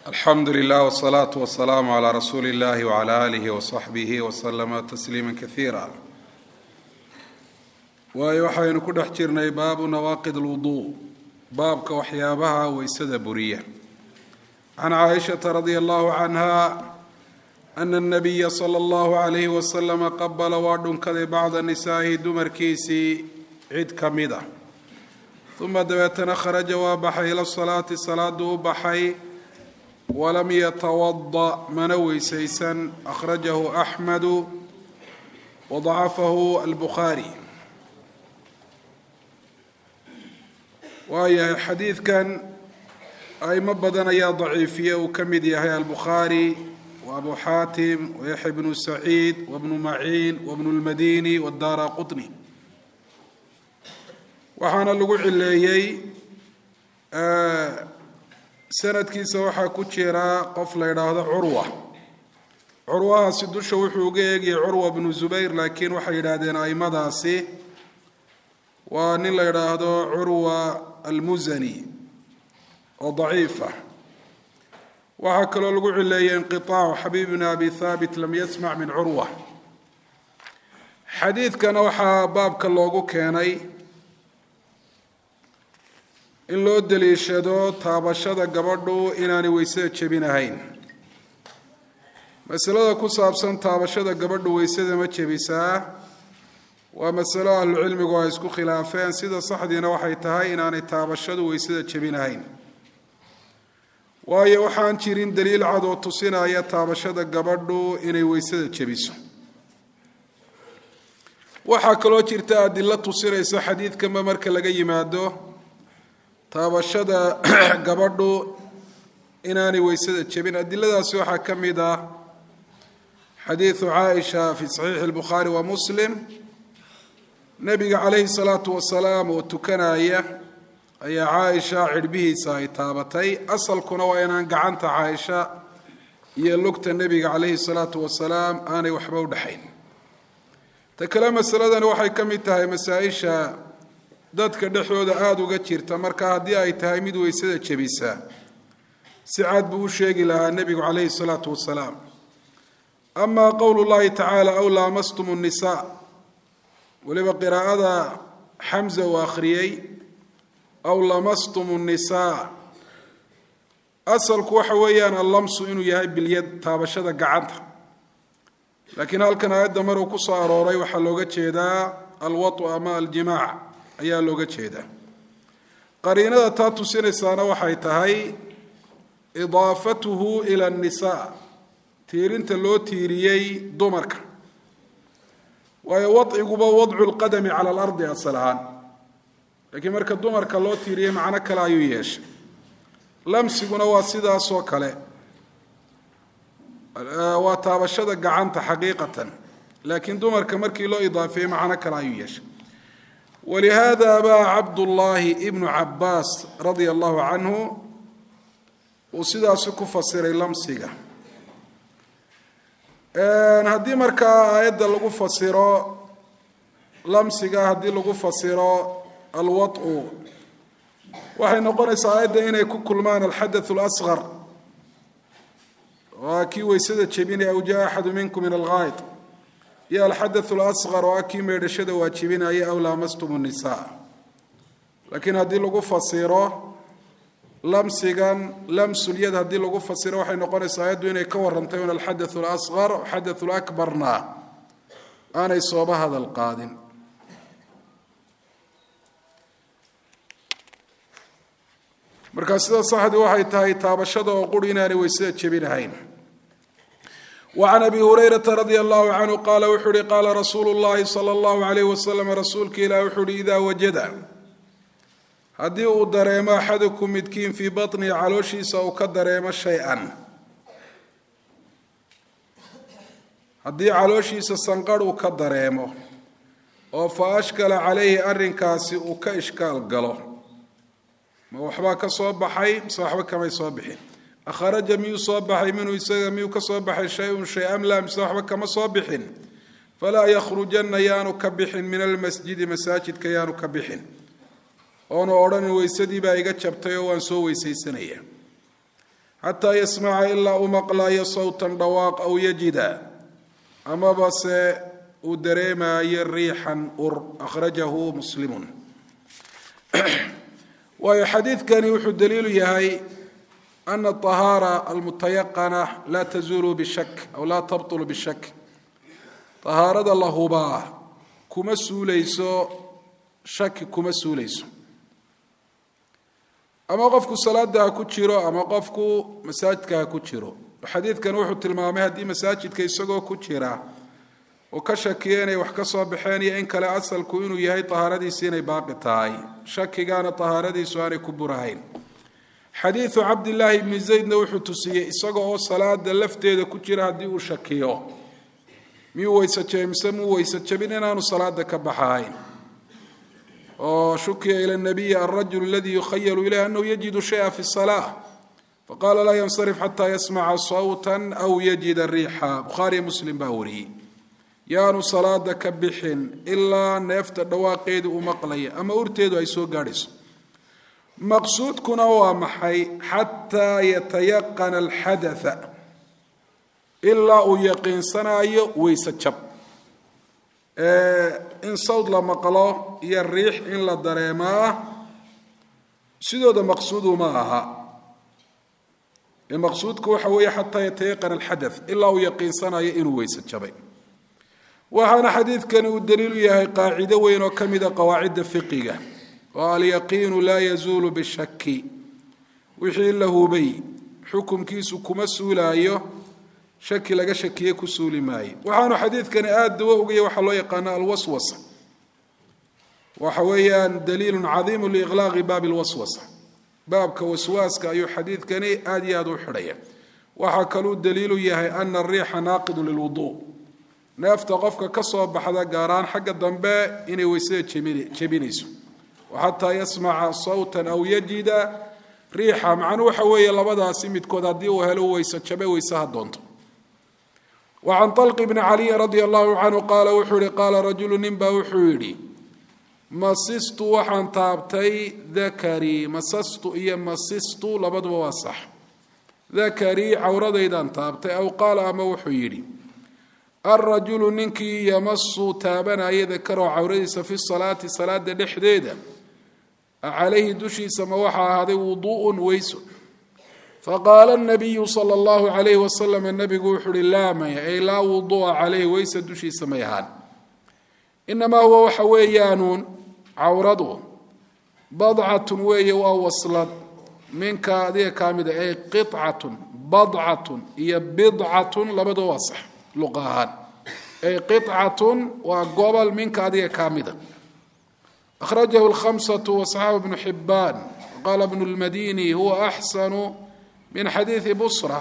الحمد لله والصلاة والسلام على رسول الله وعلى آله وصحبه وسلم تسليما كثيرا. وحين كدح جرني باب نواقض الوضوء بابك وحيابها ويسد برية. عن عائشة رضي الله عنها أن النبي صلى الله عليه وسلم قبل وعد كذي بعض النساء دمر كيسي عيد كميدة ثم دبتنا خرج وبحي إلى الصلاة بحي ولم يتوضأ منوي سيسا أخرجه أحمد وضعفه البخاري. وهي حديث كان أي مبدنا يا ضعيفية وكمد يا البخاري وأبو حاتم ويحيى بن سعيد وابن معين وابن المديني والدارقطني. وحنا لقول عليي sanadkiisa waxaa ku jira qof la yiraahdo curwahaasi dusha wuxuu uga eegay curwa ibn zubayr laakiin waxay yiraahdeen aimadaasi waa nin la yiraahdo curwa al-muzani oo daciifa. waxaa kaloo lagu cileeyay inqitaac xabiib ibn abi thabit lam yasma' min curwa. xadiidkana waxaa baabka loogu keenay in loo daliishado taabashada gabadhu inaanay weysada jebinahayn. masalada ku saabsan taabashada gabadhu weysada ma jebisaa waa masalo ahlu cilmigu ay isku khilaafeen. sida saxdiina waxay tahay inaanay taabashadu weysada jebinahayn, waayo waxaan jirin daliil cad oo tusinaya taabashada gabadhu inay weysada jebiso. waxaa kaloo jirta adilo tusinaysa xadiidkanba marka laga yimaado taabashada gabadhu inaanay weysada jebin. adiladaasi waxaa ka mid ah xadiidu caaisha fi saxiixi albukhaari wa muslim. nebiga calayhi salaatu wasalaam oo tukanaya ayaa caaisha cirbihiisa ay taabatay. asalkuna waa inaan gacanta caaisha iyo lugta nebiga calayhi salaatu wasalaam aanay waxba u dhaxayn. ta kale masaladani waxay ka mid tahay masaa-isha dadka dhexdooda aada uga jirta. marka haddii ay tahay mid weysada jebisa si cad buu u sheegi lahaa nebigu calayhi salaatu wasalaam. amaa qowlu llahi tacaala aw laamastum nnisaa, weliba qiraa'ada xamza uu akhriyey aw lamastum nnisaa, asalku waxa weeyaan allamsu inuu yahay bilyad, taabashada gacanta. laakiin halkan aayadda maruu ku soo arooray waxaa looga jeedaa alwatu ama aljimaac ayaa looga jeedaa. qariinada taa tusinaysaana waxay tahay idaafatuhu ila annisaa, tiirinta loo tiiriyey dumarka. waayo wadciguba wadcu lqadami cala alardi asal ahaan, laakiin marka dumarka loo tiiriyey macno kale ayuu yeeshay. lamsiguna waa sidaasoo kale, waa taabashada gacanta xaqiiqatan, laakiin dumarka markii loo idaafeeyey macno kale ayuu yeeshay. ولهذا أبا عبد الله ابن عباس رضي الله عنه وسيدا سكو فسر لمسيغا. هدي مركا آيات لغو فسر لمسيغا، هدي لغو فسر الوطء وحي نقرس آيات إن يكون كل مان الحدث الأصغر وكي ويسد تشبيني أو جاء أحد منكم من الغائط يا الحدث الأصغر وأكيم يرشد واجبين أي أو لامستم النساء. لكن هذه لغو فصيرة لمسيغان لمس اليد، هذه لغو فصيرة وحين نقول سايد وين يكور رمتين الحدث الأصغر وحدث الأكبرنا أنا يصوب هذا القادم. مركز صاحب واحد تاي تابشد وقولنا لويسات شبين هين. وعن أبي هريرة رضي الله عنه قال وحري قال رسول الله صلى الله عليه وسلم رسولك إلى وحري إذا وجد هدي دريم أحدكم مدكين في بطني علوشي سوك دريم شيئا، هدي علوشي سسنقر وكدريمه وفأشكل عليه أرنكاسي وكإشكال قاله ما وحباك صوبحي صاحبك ما يصوبحين أخرج ميو صباح منه يسجى ميو كصباح شيء أم لا مساحبك كما صباح فلا يخرجن يانو كبح من المسجد مساجد كيانو كبح أنا أوران ويسدي بقى جبتيه وانسو ويسيسنيه xataa yasmaca ilaa uu maqlaayo sawtan dhawaaq aw yajida amaba se uu dareemaayo riixan ur akhrajahu muslimun waayo xadiidkani wuxuu daliilu yahay ana aطahaara almutayaqana laa tazuulu bishak aw laa tabطulu bishak طahaarada la hubaa kuma suulayso shaki kuma suulayso ama qofku salaada ha ku jiro ama qofku masaajidka ha ku jiro xadiidkan wuxuu tilmaamay haddii masaajidka isagoo ku jira oo ka shakiya inay wax ka soo baxeen iyo in kale asalku inuu yahay طahaaradiisi inay baaqi tahay shakigaana طahaaradiisu aanay ku burahayn xadiidu cabdillaahi bni zaydna wuxuu tusiyey isaga oo salaada lafteeda ku jira haddii uu shakiyo miyuu weyse jabay mise muu weyse jabin inaanu salaada ka baxahayn oo shukiya ila nabiyi alrajul aladii yukhayalu ilayh anahu yajidu shaya fi الsalaa faqaala laa yansarif xataa yasmaca sawta aw yajida riixa bukhaariya muslim baa wariyey yaanu salaada ka bixin ilaa neefta dhawaaqeedii uu maqlaya ama urteedu ay soo gaadhayso maqsuudkuna waa maxay xataa yatayaqana alxadatha ilaa uu yaqiinsanaayo weyse jab in sawd la maqlo iyo riix in la dareemaa sidooda maqsuudu ma aha maqsuudku waxa weeye xataa yatayaqana alxadath ilaa uu yaqiinsanayo inuu weyse jabay waxaana xadiidkani uu daliilu yahay qaacido weyn oo ka mida qawaacidda fiqiga oo alyaqiinu laa yazuulu bishaki wixii la hubay xukumkiisu kuma suulaayo shaki laga shakiye ku suuli maayo waxaanu xadiidkani aada dawo ugaya waxaa loo yaqaana alwaswasa waxa weeyaan daliilu cadiimu liiqlaaqi baabi alwaswasa baabka waswaaska ayuu xadiidkani aada iyo aada u xidhaya waxaa kaluu daliilu yahay ana ariixa naaqidu lilwuduu neefta qofka ka soo baxda gaaraan xagga dambe inay weysada jebinayso xataa yasmaca sawtan aw yajida riixa macnuu waxa weeye labadaasi midkood haddii uu helo weyse jabe weysaha doonto wacan طalqi bni caliyin radia allahu canhu qaala wuxuu yihi qaala rajulu nin baa wuxuu yidhi masistu waxaan taabtay dakarii masastu iyo masistu labaduba waa sax dakarii cawradaydaan taabtay aw qaala ama wuxuu yidhi alrajulu ninkii yamasu taabanaya dakaroo cawradiisa fi salaati salaada dhexdeeda calayhi dushiisa ma waxaa ahaaday wuduu'un weyso faqaala nabiyu sala allahu calayhi wasalam nabigu wuxuu uhi laa maya ay laa wuduu'a calayhi weysa dushiisa may ahaan inamaa huwa waxa weeyaanuun cawradu badcatun weeye waa waslad minka adiga kaa mida ay qicatun badcatun iyo bidcatun labadoo waa sax luqa ahaan ay qicatun waa gobol minka adiga kaa mida akhrajahu alkhamsatu wasaxaaba bnu xibaan qaala bnu lmadini huwa axsanu min xadiidi busra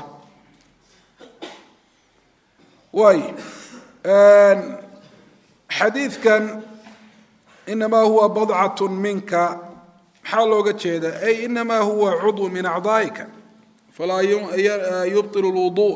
waay xadiidkan inamaa huwa badcatu minka maxaa looga jeeda ay inamaa huwa cudw min acdaa'ika falaa yubطil lwuduu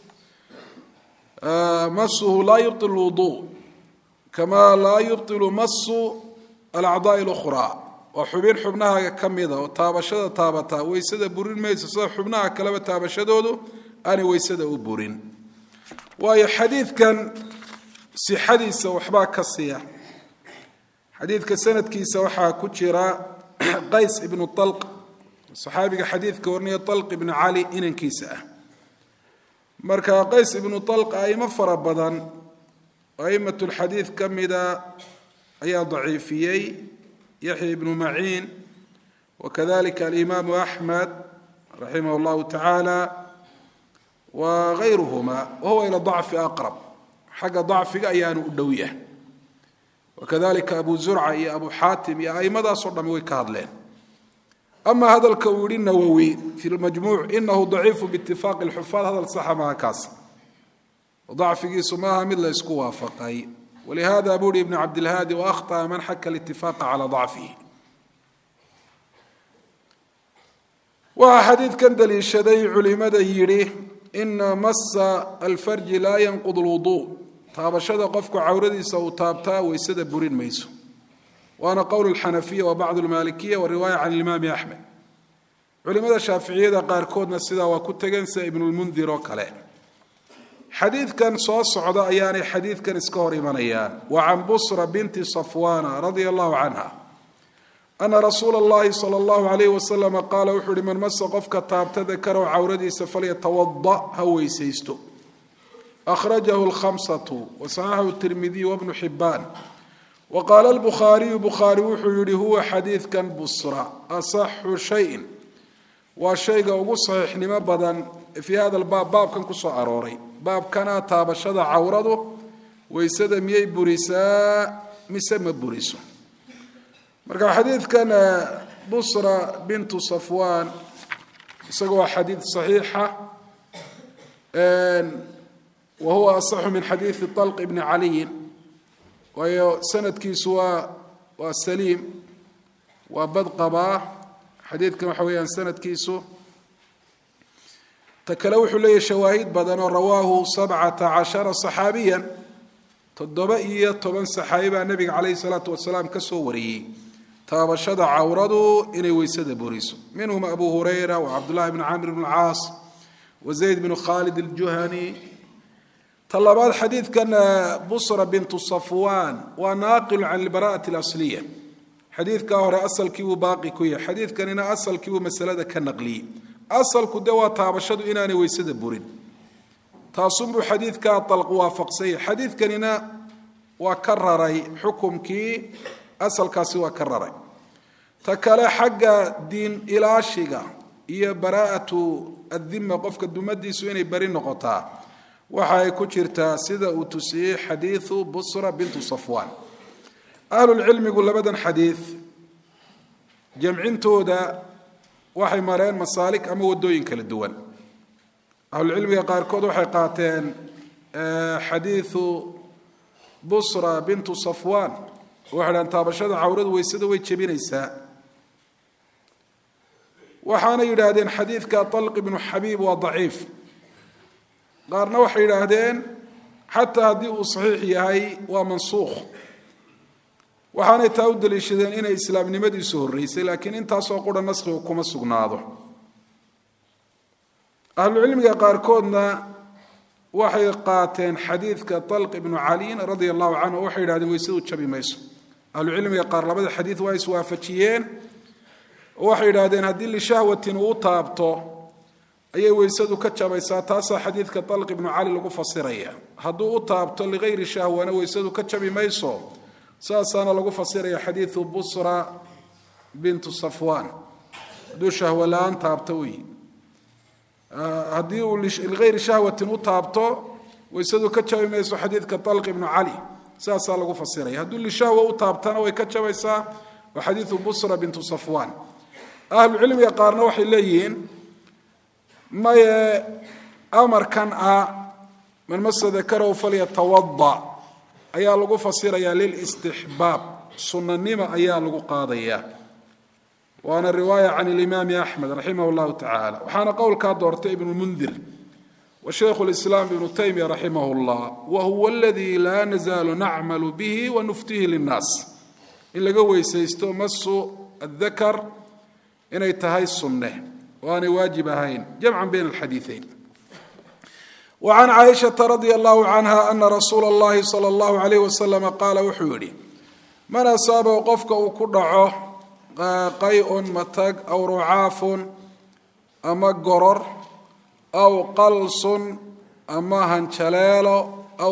masuhu laa yubطil lwuduu kama laa yubطilu masu alacdaaءi اlأkhraa waa xubin xubnahaaga ka mida oo taabashada taabataa weysada burin mayso sida xubnaha kaleba taabashadoodu aanay weysada u burin waayo xadiidkan sixadiisa waxbaa ka siya xadiidka sanadkiisa waxaa ku jira qays ibnu طalq saxaabiga xadiidka warnaya طalq ibnu cali inankiisa ah marka qays ibnu طalq aimo fara badan a'imat lxadiid ka mida ayaa daciifiyey yaxya ibnu maciin wakadalika alimaamu axmed raximah اllahu tacaala wagayruhuma wahuwa ila dacfi aqrab xagga dacfiga ayaanu u dhow yahay wakadalika abu zurca iyo abu xaatim iyo aimadaasoo dhami way ka hadleen ama hadalka uu yihi nawowi fi lmajmuuc inahu daciifu biitifaaqi lxufaad hadal saxa maha kaas dacfigiisu maaha mid la isku waafaqay walihada buu hi ibn cabdilhaadi waahطأa man xaka اlاtifaaqa calى dacfihi waxaa xadiidkan daliishaday culimada yidhi ina masa alfarji laa yanqud اlwudu taabashada qofku cawradiisa uu taabtaa weysada burin mayso waana qowl اlxanafiya wa bacd اlmalikiya wariwaaya can imaami axmed culimada shaaficiyada qaarkoodna sidaa waa ku tageen sida ibnulmundir oo kale xadiidkan soo socda ayaanay xadiidkan iska hor imanayaan wa can busra binti safwana radia allahu canha ana rasuula allahi sala allahu alayhi wasalama qaala wuxuu uhi man masa qofka taabta dakarow cawradiisa falyatawada ha weysaysto akhrajahu alkhamsatu wasaxaxahu tirmidiy wabnu xibaan waqaala albukhaariyu bukhaari wuxuu yihi huwa xadiidkan busra asaxu shayin waa shayga ugu saxiixnimo badan fii hada albaab baabkan kusoo arooray baabkana taabashada cawradu weysada miyay burisaa mise ma buriso marka xadiidkan busra bintu safwan isaga waa xadiid saxiixa wa huwa asaxu min xadiidi طalq ibni caliyin waayo sanadkiisu waa saliim waa bad qabaa xadiidkan waxa weeyaan sanadkiisu ta kale wuxuu leeyahy shawaahid badan oo rawaahu 17 صaxaabiya 17 saxaabi baa nabiga calayhi salaatu wasalaam ka soo wariyey taabashada cawradu inay weysada buriso minhum abu hurayra wa cabdullahi bn camr bn alcaas wa zayd bn khalid aljuhani talabaad xadiidkan busra bintu safwan waa naaqilu can albara'ati alasliya xadiidkaa hore asalkii buu baaqi ku yahay xadiidkanina asalkii buu masalada ka naqliyey asalku de waa taabashadu inaanay weysada burin taasunbuu xadiidkaa dalq waafaqsanya xadiidkanina waa ka raray xukumkii asalkaasi waa ka raray ta kale xagga diin ilaashiga iyo baraa'atu addima qofka dumadiisu inay bari noqotaa waxa ay ku jirtaa sida uu tusiyey xadiidu busra bintu safwan ahlulcilmigu labadan xadiid jamcintooda waxay mareen masaalik ama wadooyin kala duwan ahlulcilmiga qaarkood waxay qaateen xadiidu busra bintu safwan waxay dhahan taabashada cawradu weysada way jebinaysaa waxaana yidhaahdeen xadiidka طalq ibnu xabiib waa daciif qaarna waxay yidhaahdeen xataa haddii uu saxiix yahay waa mansuukh waxaanay taa u daliishadeen inay islaamnimadiisu horreysay laakiin intaasoo qura naskhigu kuma sugnaado ahlucilmiga qaarkoodna waxay qaateen xadiidka طalq ibnu caliin radia allahu canhu waxay yidhahdeen weysadu jabi mayso ahlucilmiga qaar labada xadiid waa iswaafajiyeen oo waxay yidhaahdeen haddii lishahwatin uu taabto ayay weysadu ka jabaysaa taasaa xadiidka طalq ibnu cali lagu fasiraya hadduu u taabto ligayri shahwana weysadu ka jabi mayso saasaana lagu fasiraya xadiidu busra bintu safwan hadduu shahwo la-aan taabto wey haddii uu ligayri shahwatin u taabto weysadu ka jabi mayso xadiidka طalq ibnu cali saasaa lagu fasiraya hadduu lishahwa u taabtana way ka jabaysaa waa xadiidu busra bintu safwan ahlucilmiga qaarna waxay leeyihiin maye amarkan ah man masa dakarahu falyatawada ayaa lagu fasirayaa lilistixbaab sunanima ayaa lagu qaadaya waana riwaaya can alimaami axmed raximah llahu tacaala waxaana qowlkaa doortay ibnulmundir wa shaykhu lislaam ibnu taymiya raximah llah wa huwa aladii laa nazaalu nacmalu bihi wa nuftihi linnaas in laga weysaysto masu adakar inay tahay sunne oo aanay waajib ahayn jamcan bayna alxadiiثayn وعن عائشة رضي الله عنها أن رسول الله صلى الله عليه وسلم قال وحوري من أصابه قفك وكدعه قيء متق أو رعاف أما قرر أو قلص أما هنشلال أو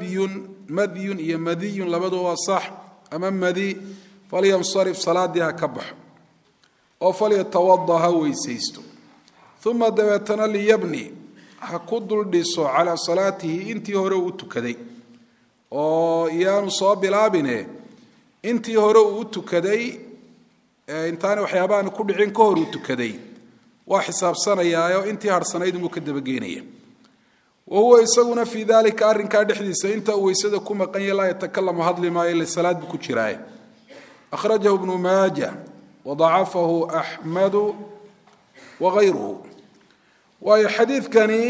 مذي مذي لبدو صح أما مذي فلينصرف صلاة كبح أو فليتوضأ ويسيستو ثم دبتنا ليبني ha ku duldhiso calaa salaatihi intii hore uu tukaday oo iyaanu soo bilaabine intii hore uu tukaday intaana waxyaabahan ku dhicin ka hor uu tukaday waa xisaabsanayaayo intii harsanayd inuu ka dabageynaya wahuwa isaguna fii daalika arrinkaa dhexdiisa inta uu weysada ku maqan yahay laa yatakalamu hadli maayo ila salaad buu ku jiraaye akhrajahu ibnu maaja wadacafahu axmadu wagayruhu waayo xadiidkani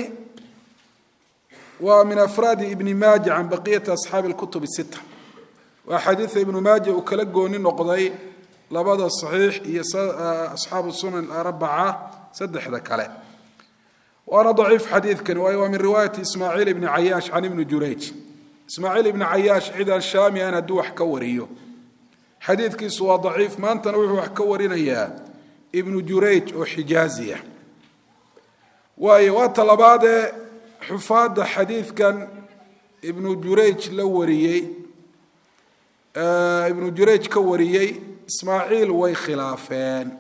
waa min afraadi ibni maaja can baqiyati asxaabi اlkutub الsita waa xadiida ibnu maaja uu kala gooni noqday labada saxiix iyo asxaabu sunan alarbaca saddexda kale waana daciif xadiidkani waayo waa min riwaayati ismaaciil ibni cayaash can ibni jurayj ismaaciil ibni cayaash cidaan shaami an hadduu wax ka wariyo xadiidkiisu waa daciif maantana wuxuu wax ka warinayaa ibnu jurayj oo xijaaziya waayo waa talabaadee xufaadda xadiidkan ibnu jurayj la wariyey ibnu jurayj ka wariyey ismaaciil way khilaafeen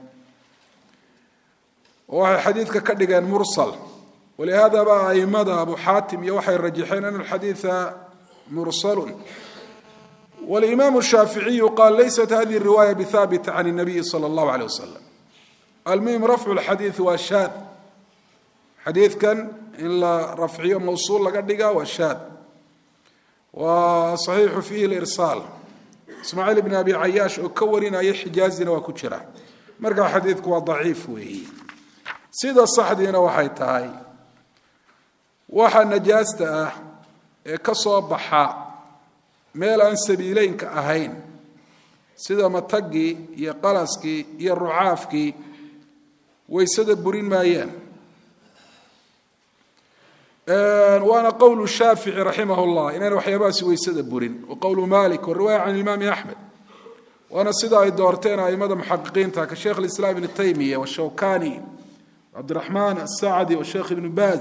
oo waxay xadiidka ka dhigeen mursal walihada baa aimada abu xaatim iyo waxay rajaxeen an alxadiida mursalun والإمام الشافعي قال ليست هذه الرواية بثابتة عن النبي صلى الله عليه وسلم المهم رفع الحديث والشاذ حديث كان إلا رفعية موصول لقدقة والشاذ وصحيح فيه الإرسال إسماعيل بن أبي عياش أكورنا يحجازنا وكتشرة مرقى حديثك وضعيف وهي سيدة الصحدين وحيتهاي وحا نجاسته كصوبحا meel aan sabiileynka ahayn sida matagii iyo qalaskii iyo rucaafkii waysada burin maayaan waana qowlu shaafici raximah llah inaan waxyaabahaasi waysada burin wa qowlu malik wariwaaya can imaami axmed waana sida ay doorteen aimada muxaqiqiinta ka sheekh lislaam ibni taymiya washawkani cabdiraxmaan asacdi washeekh ibnu baaz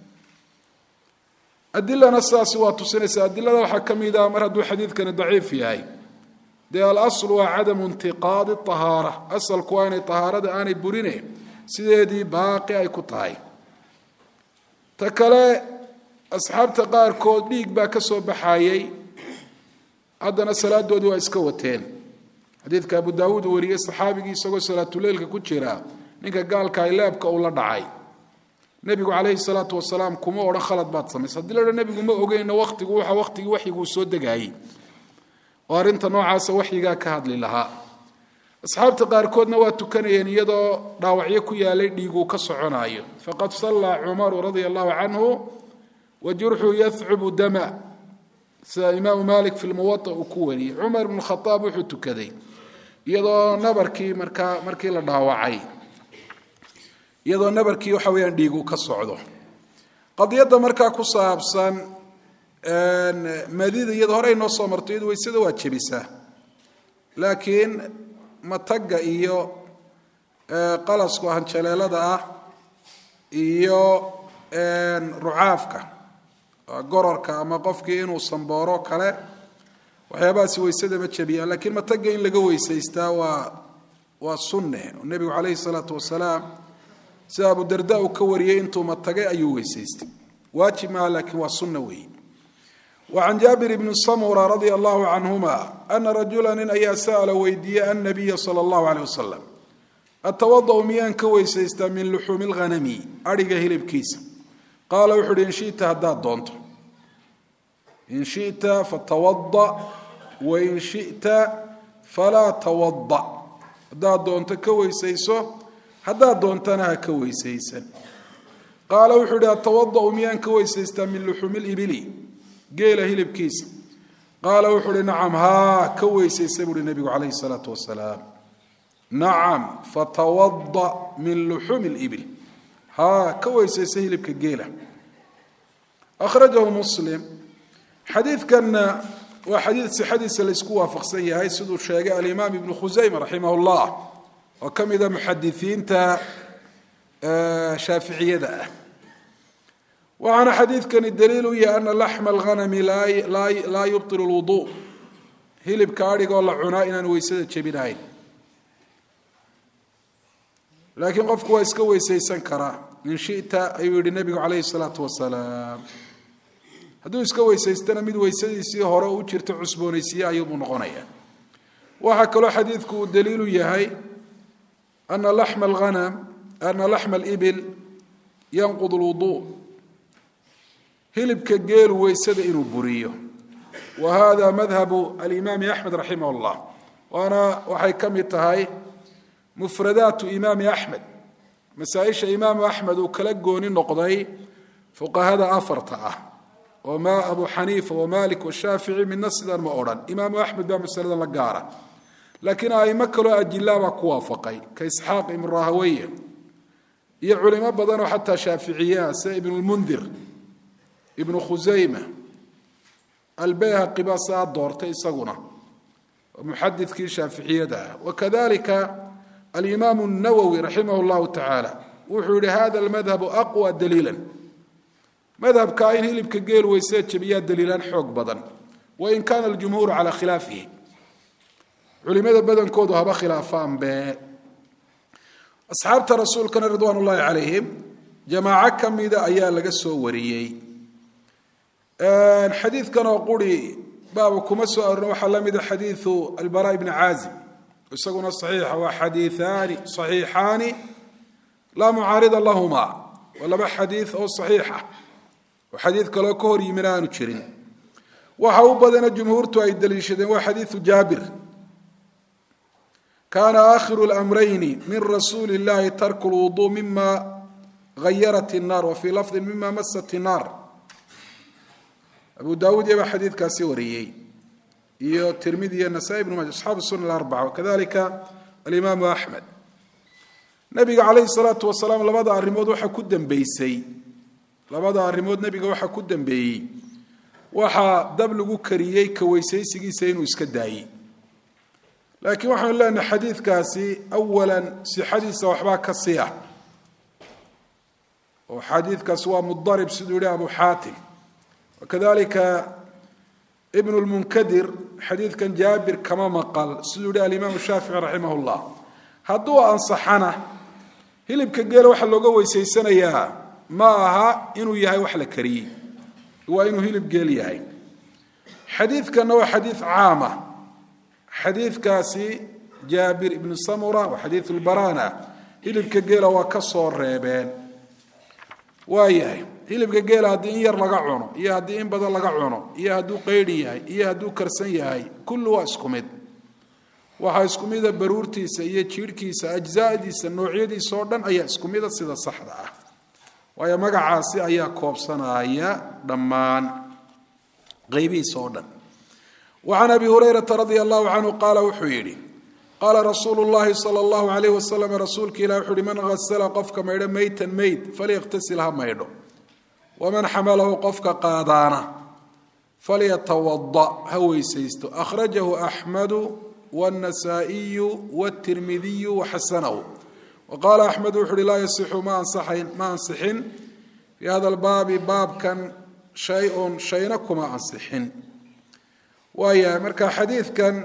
adilana sidaasi waa tusinaysa adilada waxaa ka mid ah mar hadduu xadiidkani daciif yahay dee alasl waa cadamu intiqaadi ahaara asalku waa inay tahaarada aanay burine sideedii baaqi ay ku tahay ta kale asxaabta qaarkood dhiig baa ka soo baxayey haddana salaadoodii waa iska wateen xadiidka abu daawuud uu wariyey saxaabigii isagoo salaatuleylka ku jira ninka gaalka ay leebka uu la dhacay nebigu calayhi salaatu wasalaam kuma odhan khalad baad samaysa haddii la odhan nebigu ma ogeyna waqtigu waxa waqtigii waxyiguu soo degaayey oo arrinta noocaasa waxyigaa ka hadli lahaa asxaabta qaarkoodna waa tukanayeen iyadoo dhaawacyo ku yaalay dhiiguu ka soconaayo faqad sallaa cumaru radia allahu canhu wa jurxu yahcubu dama sida imaamu malik fi lmuwaa uu ku wariyey cumar ibnu khadaab wuxuu tukaday iyadoo nabarkii markii la dhaawacay iyadoo nabarkii waxa weeyaan dhiigu ka socdo qadiyadda markaa ku saabsan madida iyadoo hore inoo soo marto iyadu waysada waa jebisaa laakiin matagga iyo qalasku hanjaleelada ah iyo rucaafka gororka ama qofkii inuu sambooro kale waxyaabahaasi waysada ma jebiyaan laakiin matagga in laga weysaystaa waa sunne oo nebigu calayhi salaatu wasalaam sida abu darda uu ka wariyey intuu matagay ayuu weysaystay waajib maaha laakiin waa sunna weeye وعن جابر بن سمرة رضي الله عنهما أن رجلا أيا سأل ويدي النبي صلى الله عليه وسلم التوضأ ميان كويسيستا من لحوم الغنم أريقه لبكيس قال وحد إن شئت هداد دونت إن شئت فتوضأ وإن شئت فلا توضأ هداد دونت كويسيسو هداد دونتنا كويسيسا قال وحد التوضأ ميان كويسيستا من لحوم الإبل قيل هلبكيس قال وحول نعم ها كويسي سبر النبي عليه الصلاة والسلام نعم فتوضأ من لحوم الإبل ها كويسي سهلبك قيلة أخرجه مسلم حديث كان وحديث حديث الاسكوة فقسية هاي سدو الشيقاء الإمام ابن خزيمة رحمه الله وكم إذا محدثين تا شافعية ده وعن حديث كان الدليل هي أن لحم الغنم لا يبطل الوضوء هلب كاري قال عنائنا ويسد شبيناين لكن قفك ويسك ويسيسن كرا إن شئت أيها النبي عليه الصلاة والسلام هذا يسك ويسيستنا مد ويسيسي هراء وشرت عصبونيسي أيضا نغنيا وحكى له حديثك الدليل هي أن لحم الغنم أن لحم الإبل ينقض الوضوء هلبك جيل ويسد إنه بريه وهذا مذهب الإمام أحمد رحمه الله وأنا وحيكم يتهاي مفردات إمام أحمد مسائش إمام أحمد وكلقون النقضي فوق هذا أفرطأه وما أبو حنيفة ومالك والشافعي من نص المؤرن إمام أحمد بن مسألة اللقارة laakiin aimo kaloo ajilaabaa ku waafaqay ka isxaaq ibn rahaweye iyo culimo badan oo xataa shaaficiyaa sida ibn lmundir ibnu khusayma albayhaqi baa saa doortay isaguna muxadidkii shaaficiyada ah wakadalika alimaam الnawowi raximah اllahu tacaala wuxuu yihi hada almadhabu aqwى daliila madhabkaa in hilibka geel weysee jabiyaa daliilaan xoog badan wain kana aljumhuuru calaa khilaafihi culimada badankoodu haba khilaafaanbe asxaabta rasuulkana ridwaan ullahi calayhim jamaaco ka mida ayaa laga soo wariyey xadiidkan oo quri baaba kuma soo arorin waxaa la mida xadiidu albara bni caazib isaguna saxiixa waa xadiiaani صaxiixaani laa mucaarida lahuma waa laba xadiid oo saxiixa oo xadiid kaloo ka hor yimin aanu jirin waxa u badana jumhuurtu ay daliishadeen waa xadiidu jaabir kaana aakhiru اlamrayni min rasuuli اllahi tarku lwudu mima gayarat الnar wa fii lafdi mima masat الnar abu daawud iyabaa xadiidkaasi wariyey iyo tirmidi iyo nasaa-i ibnu maaja asxaabu sunan alarbaca wakadalika alimaamu axmed nabiga calayhi salaatu wasalaam labada arrimood nebiga waxaa ku dambeeyey waxaa dab lagu kariyey ka weysaysigiisa inuu iska daayey laakiin waxaanu leenahay xadiidkaasi awalan sixadiisa waxbaa ka sii ah oo xadiidkaasi waa mudarib siduu yihi abu xaatim wakadalika ibn lmunkadir xadiidkan jaabir kama maqal siduu yihi alimaamu shaafici raximah llah hadduu ansaxana hilibka geela waxaa looga weysaysanayaa ma aha inuu yahay wax la kariyey waa inuu hilib geel yahay xadiidkanna waa xadiid caama xadiidkaasi jaabir ibnu samura waa xadiid lbarana hilibka geela waa ka soo reebeen waa yahay hilibka geela haddii in yar laga cuno iyo haddii in badan laga cuno iyo hadduu qaydi yahay iyo hadduu karsan yahay kullu waa isku mid waxaa isku mida baruurtiisa iyo jiirhkiisa ajzaadiisa noocyadiisa oo dhan ayaa isku mida sida saxda ah waayo magacaasi ayaa koobsanaya dhammaan qaybihiisa oo dhan wacan abi hurayrata radia allahu canhu qaala wuxuu yidhi qaala rasuulu llahi sala allahu alayh wasalam rasuulka ilah wuxu uhi man hasala qofka maydho meytan meyd falyaktasil ha maydho waman xamalahu qofka qaadaana falyatawada ha weysaysto akhrajahu axmedu wاnasaa'iyu wاtirmidiyu waxasanahu waqaala axmed wuxu uhi laa yasixu ma ansixin fii hada lbaabi baabkan shay-un shayna kuma ansixin waayahay marka xadiidkan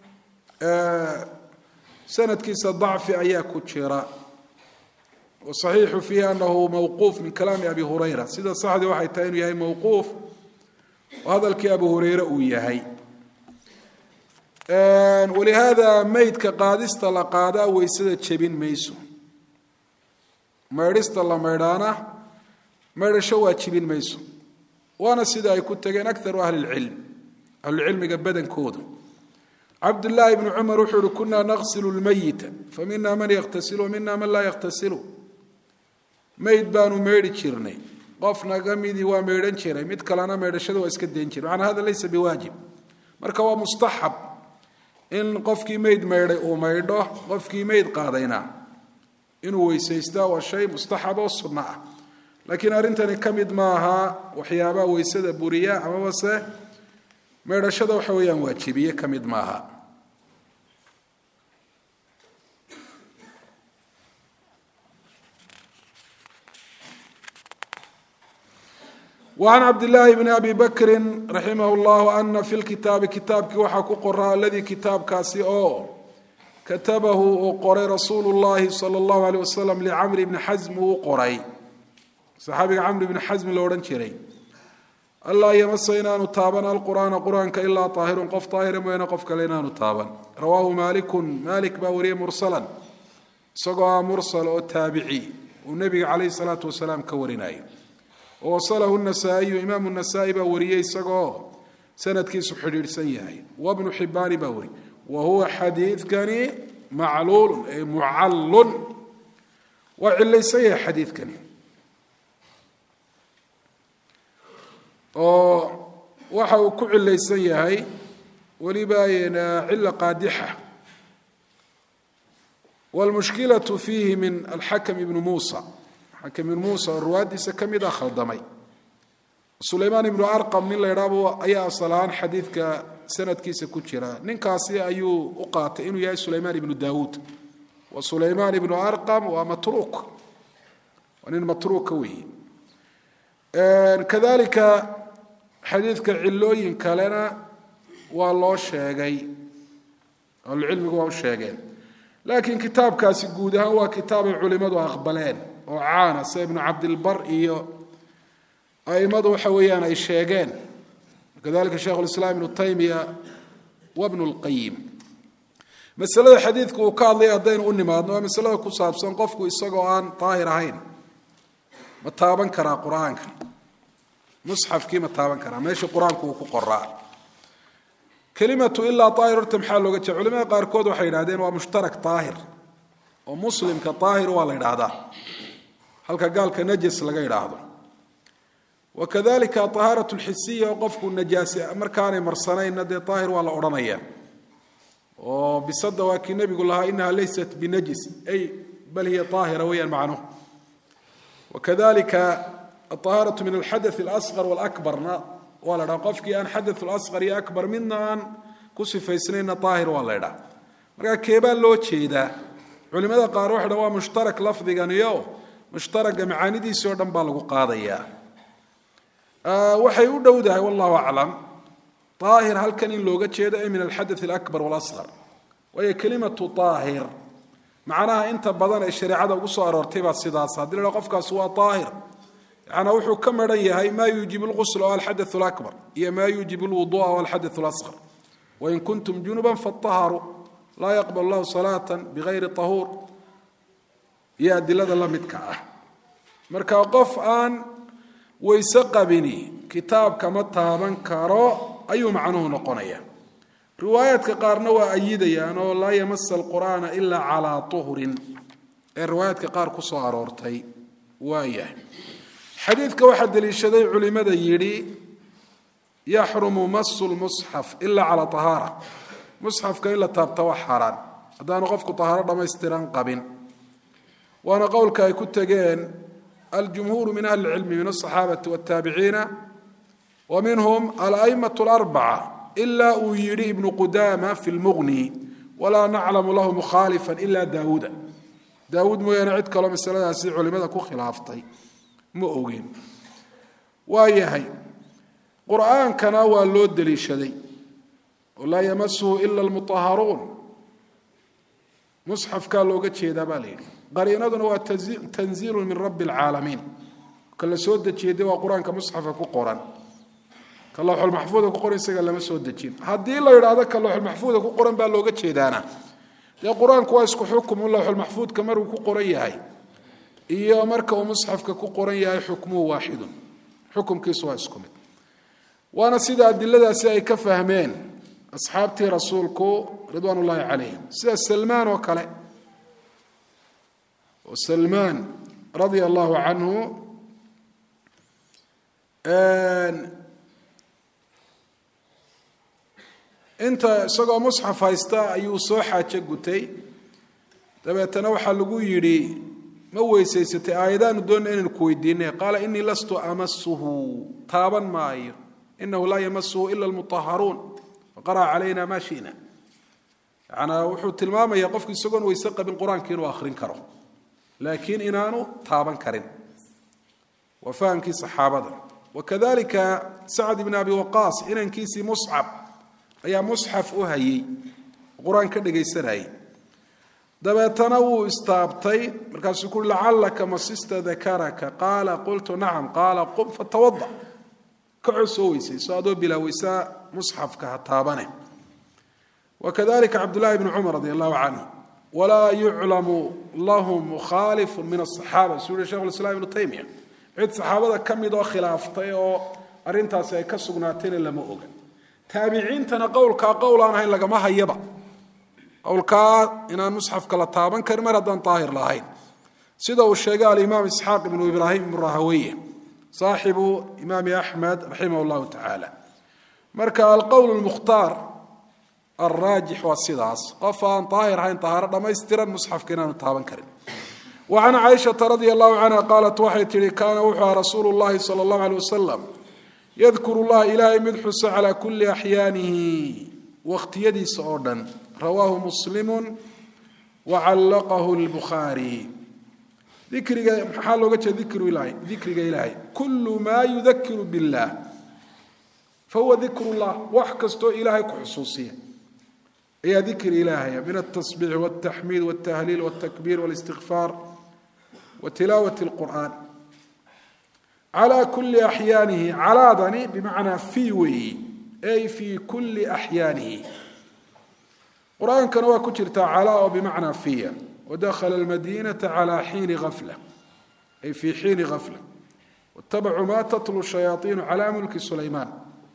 sanadkiisa dacfi ayaa ku jira wasaxiixu fiihi anahu mawquuf min kalaami abi hurayra sida saxdii waxay tahay inuu yahay mawquuf oo hadalkii abu hureyre uu yahay walihaada meydka qaadista la qaadaa weysada jebin mayso maydhista la maydhaana maydhasho waa jebin mayso waana sida ay ku tageen akaru ahli lcilm ahlucilmiga badankooda cabdillaahi bni cumar wuxuu uhi kunaa naqsilu lmayita famina man yakhtasilu wamina man laa yakhtasilu meyd baanu meydhi jirnay qof naga midii waa meydhan jiray mid kalena meydhashada waa iska dayn jiray macnaa hada laysa biwaajib marka waa mustaxab in qofkii meyd maydhay uu maydho qofkii meyd qaadayna inuu weysaystaa waa shay mustaxab oo sunno ah laakiin arrintani ka mid maaha waxyaabaha weysada buriya amaba se maydhashada waxa weeyaan waajibiye ka mid maaha وعن عبد الله بن أبي بكر رحمه الله أن في الكتاب كتابك وحا كقراء الذي كتاب كاسي كتبه وقري رسول الله صلى الله عليه وسلم لعمرو بن حزم وقري صحابي عمرو بن حزم لورن شري الله يمسينا نتابنا القرآن قرآنك إلا طاهر قف طاهر وين قف كلنا نتابا رواه مالك باوري مرسلا سقى مرسل أو تابعي والنبي عليه الصلاة والسلام كورناي ووصله النسائي إمام النسائي باوري سقى سند كيس حرير سيهاي وابن حبان باوري وهو حديث كان معلول أي معلل وعلي سيء حديث كان waxa uu ku cilaysan yahay waliba cilla qaadixa والمشكلة فيه من الحكم بن موسى حكم بن موسى الرواد سكمد خلدمي سليمان بن أرقم من ليرابو أي أصلان حديث سند كيس كتشرا ننكاسي أيو أقاط إنه يا سليمان بن داود وسليمان بن أرقم ومتروك ونن متروك وي كذلك حديث علوين كلنا والله شاقي العلم هو الشاقين لكن كتاب كاسي جودها هو كتاب العلماء وأقبلين وعانى ابن عبد البر أي مضوا حويان أي شاقين كذلك شيخ الإسلام ابن تيمية وابن القيم مسألة حديثك وكان لي أدين أنماد ومسألة كصاب سنقفك إسقوان طاهرين متابن كرا قرآنك مصحف كي متابن كرا ماشي قرآنك وقراء كلمة إلا طاهر تمحل لغة علماء قاركود وحيرادين ومشترك طاهر ومسلم كطاهر ولا يرادة هل قال كنجس لغا يرادة وكذلك طهارة الحسية وقفك النجاسة أمر كان مرسنين ندي طاهر ولا أرمية وبصد واكي النبي يقول لها إنها ليست بنجس أي بل هي طاهرة ويا معنى وكذلك الطهارة من الحدث الأصغر والأكبر ولا رقفك أن حدث الأصغر أكبر منا أن كسف سنين طاهر ولا لا مركا كيبان لو تشيدا علماء قاروح دوا مشترك لفظي غنيو مشترك معاني دي سودان بالغو قاضيا وحي ودودا والله أعلم طاهر هل كان لوغا تشيدا من الحدث الأكبر والأصغر وهي كلمة طاهر معناها أنت بدن الشريعة وقصة أرتبط سداسة دل رقفك سوى طاهر يعني وحو كما هي ما يجيب الغسل والحدث الأكبر هي ما يجيب الوضوء والحدث الأصغر وإن كنتم جنبا فالطهروا لا يقبل الله صلاة بغير طهور يا دلالة الله متكعة مركا وقف آن ويسق بني كتاب كما تابن كارو أي معنوه نقنية رواية كقارنا وأيديا أنه لا يمس القرآن إلا على طهر الرواية كقار كصار أورتي وايه حديث واحد للشدي علماء يري يحرم مس المصحف إلا على طهارة مصحف كإلا تابتوى حران هذا نقفك طهارة ما يستران قبن وأنا قولك يكون تجين الجمهور من أهل العلم من الصحابة والتابعين ومنهم الأئمة الأربعة إلا أيري ابن قدامة في المغني ولا نعلم له مخالفا إلا داود مو ينعد كلام السلام أسيع علماء كو خلافتي مؤوجين وياهي قرآن كان أول لود للشدي ولا يمسه إلا المطهرون مصحف كان لوجت شيء دبالي قرينا هو تنزيل من رب العالمين كل سود شيء ده وقرآن كمصحف كقرآن كاللوح المحفوظ كقرآن سجل لما سود شيء هدي الله يراد كاللوح المحفوظ كقرآن باللوجت شيء دانا ده قرآن كويس كحكم واللوح المحفوظ كمر كقرآن هاي إياه مركب ومصحف كقرآن يا حكمه واحد حكم كيسوا اسكم وأنا سيد أدلة ساي كفهمين أصحابتي رسولكو رضوان الله عليهم سيد سلمان وكلا وسلمان رضي الله عنه أنت سقى مصحف هايستا أيو صوحة تشقتي تبع تنوح اللقو يري ما ويسيستي آيدان دون إن الكويدين قال إني لست أمسه تابا معي إنه لا يمسه إلا المطهرون فقرأ علينا ما شئنا يعني وحو تلماما يقفك السجن ويسقى بالقرآن كينو آخرين كرو لكن إنانو تابا كرين وفان كي صحابة وكذلك سعد بن أبي وقاص إن كيسي مصعب أي مصحف أهي قرآن كده يسرعي دبتنا واستابتي مركز يقول لعلك مسست ذكرك قال قلت نعم قال قم فتوضأ كعسويسي صادوا بلا وساء مصحف كهتابنه وكذلك عبد الله بن عمر رضي الله عنه ولا يعلم له مخالف من الصحابة سورة شيخ الإسلام ابن تيمية عد صحابة كم يدو خلافتي أو أرنتا سيكسقناتين لما أغن تابعين تنقول كقولان هاي لقما هيبا قولكا إن مصحف كلا تابن كرمر دان طاهر لاهين سيده الشيخ الإمام إسحاق بن إبراهيم بن راهويه صاحب إمام أحمد رحمه الله تعالى مركا القول المختار الراجح والسداس قفان طاهر هين طهارة ما يسترن مصحف كنا نتابن كريم. وعن عائشة رضي الله عنها قالت وحي كان وحى رسول الله صلى الله عليه وسلم يذكر الله إلهي مدحس على كل أحيانه وقت يدي سعودا رواه مسلم وعلقه البخاري. ذكر حال وقت ذكر إلهي كل ما يذكر بالله فهو ذكر الله وحكستو إلهي كحصوصية هي ذكر إلهي من التصبيح والتحميد والتهليل والتكبير والاستغفار وتلاوة القرآن على كل أحيانه. على ذني بمعنى في أي في كل أحيانه. قرآن كانوا كترتا على بمعنى فيه. ودخل المدينة على حين غفلة أي في حين غفلة واتبعوا ما تتلو الشياطين على ملك سليمان.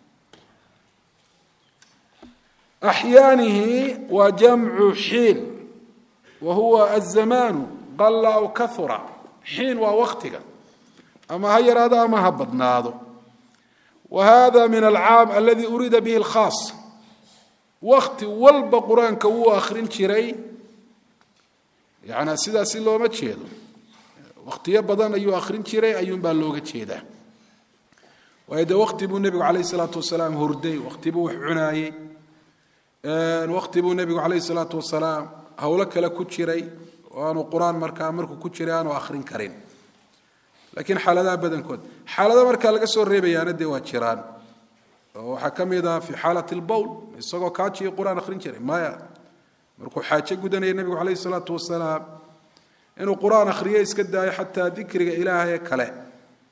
أحيانه وجمع حين وهو الزمان قل أو كثر. حين ووقتك أما هير هذا أما هبطنا هذا. وهذا من العام الذي أريد به الخاص. وقت والب قرآن كهو آخرين شري يعني سيدا سيلو ما تشيدو وقت يبضان أيو آخرين شري أيون باللوغة تشيدا. وإذا وقت بو النبي عليه الصلاة والسلام هردي وقت بو عناي وقت بو النبي عليه الصلاة والسلام هولك لكو شري وأنا قرآن مركو كتشري أنا وآخرين كرين. لكن حالة بدن كود حالة مركا لقى سور ريبيان الدوات شيران وحكم إذا في حالة البول يسقى كاتشي قرآن آخرين شري ما مركو حاجة جدنا النبي عليه الصلاة والسلام إنه قرآن آخرية يسكت حتى ذكر إلهي كلا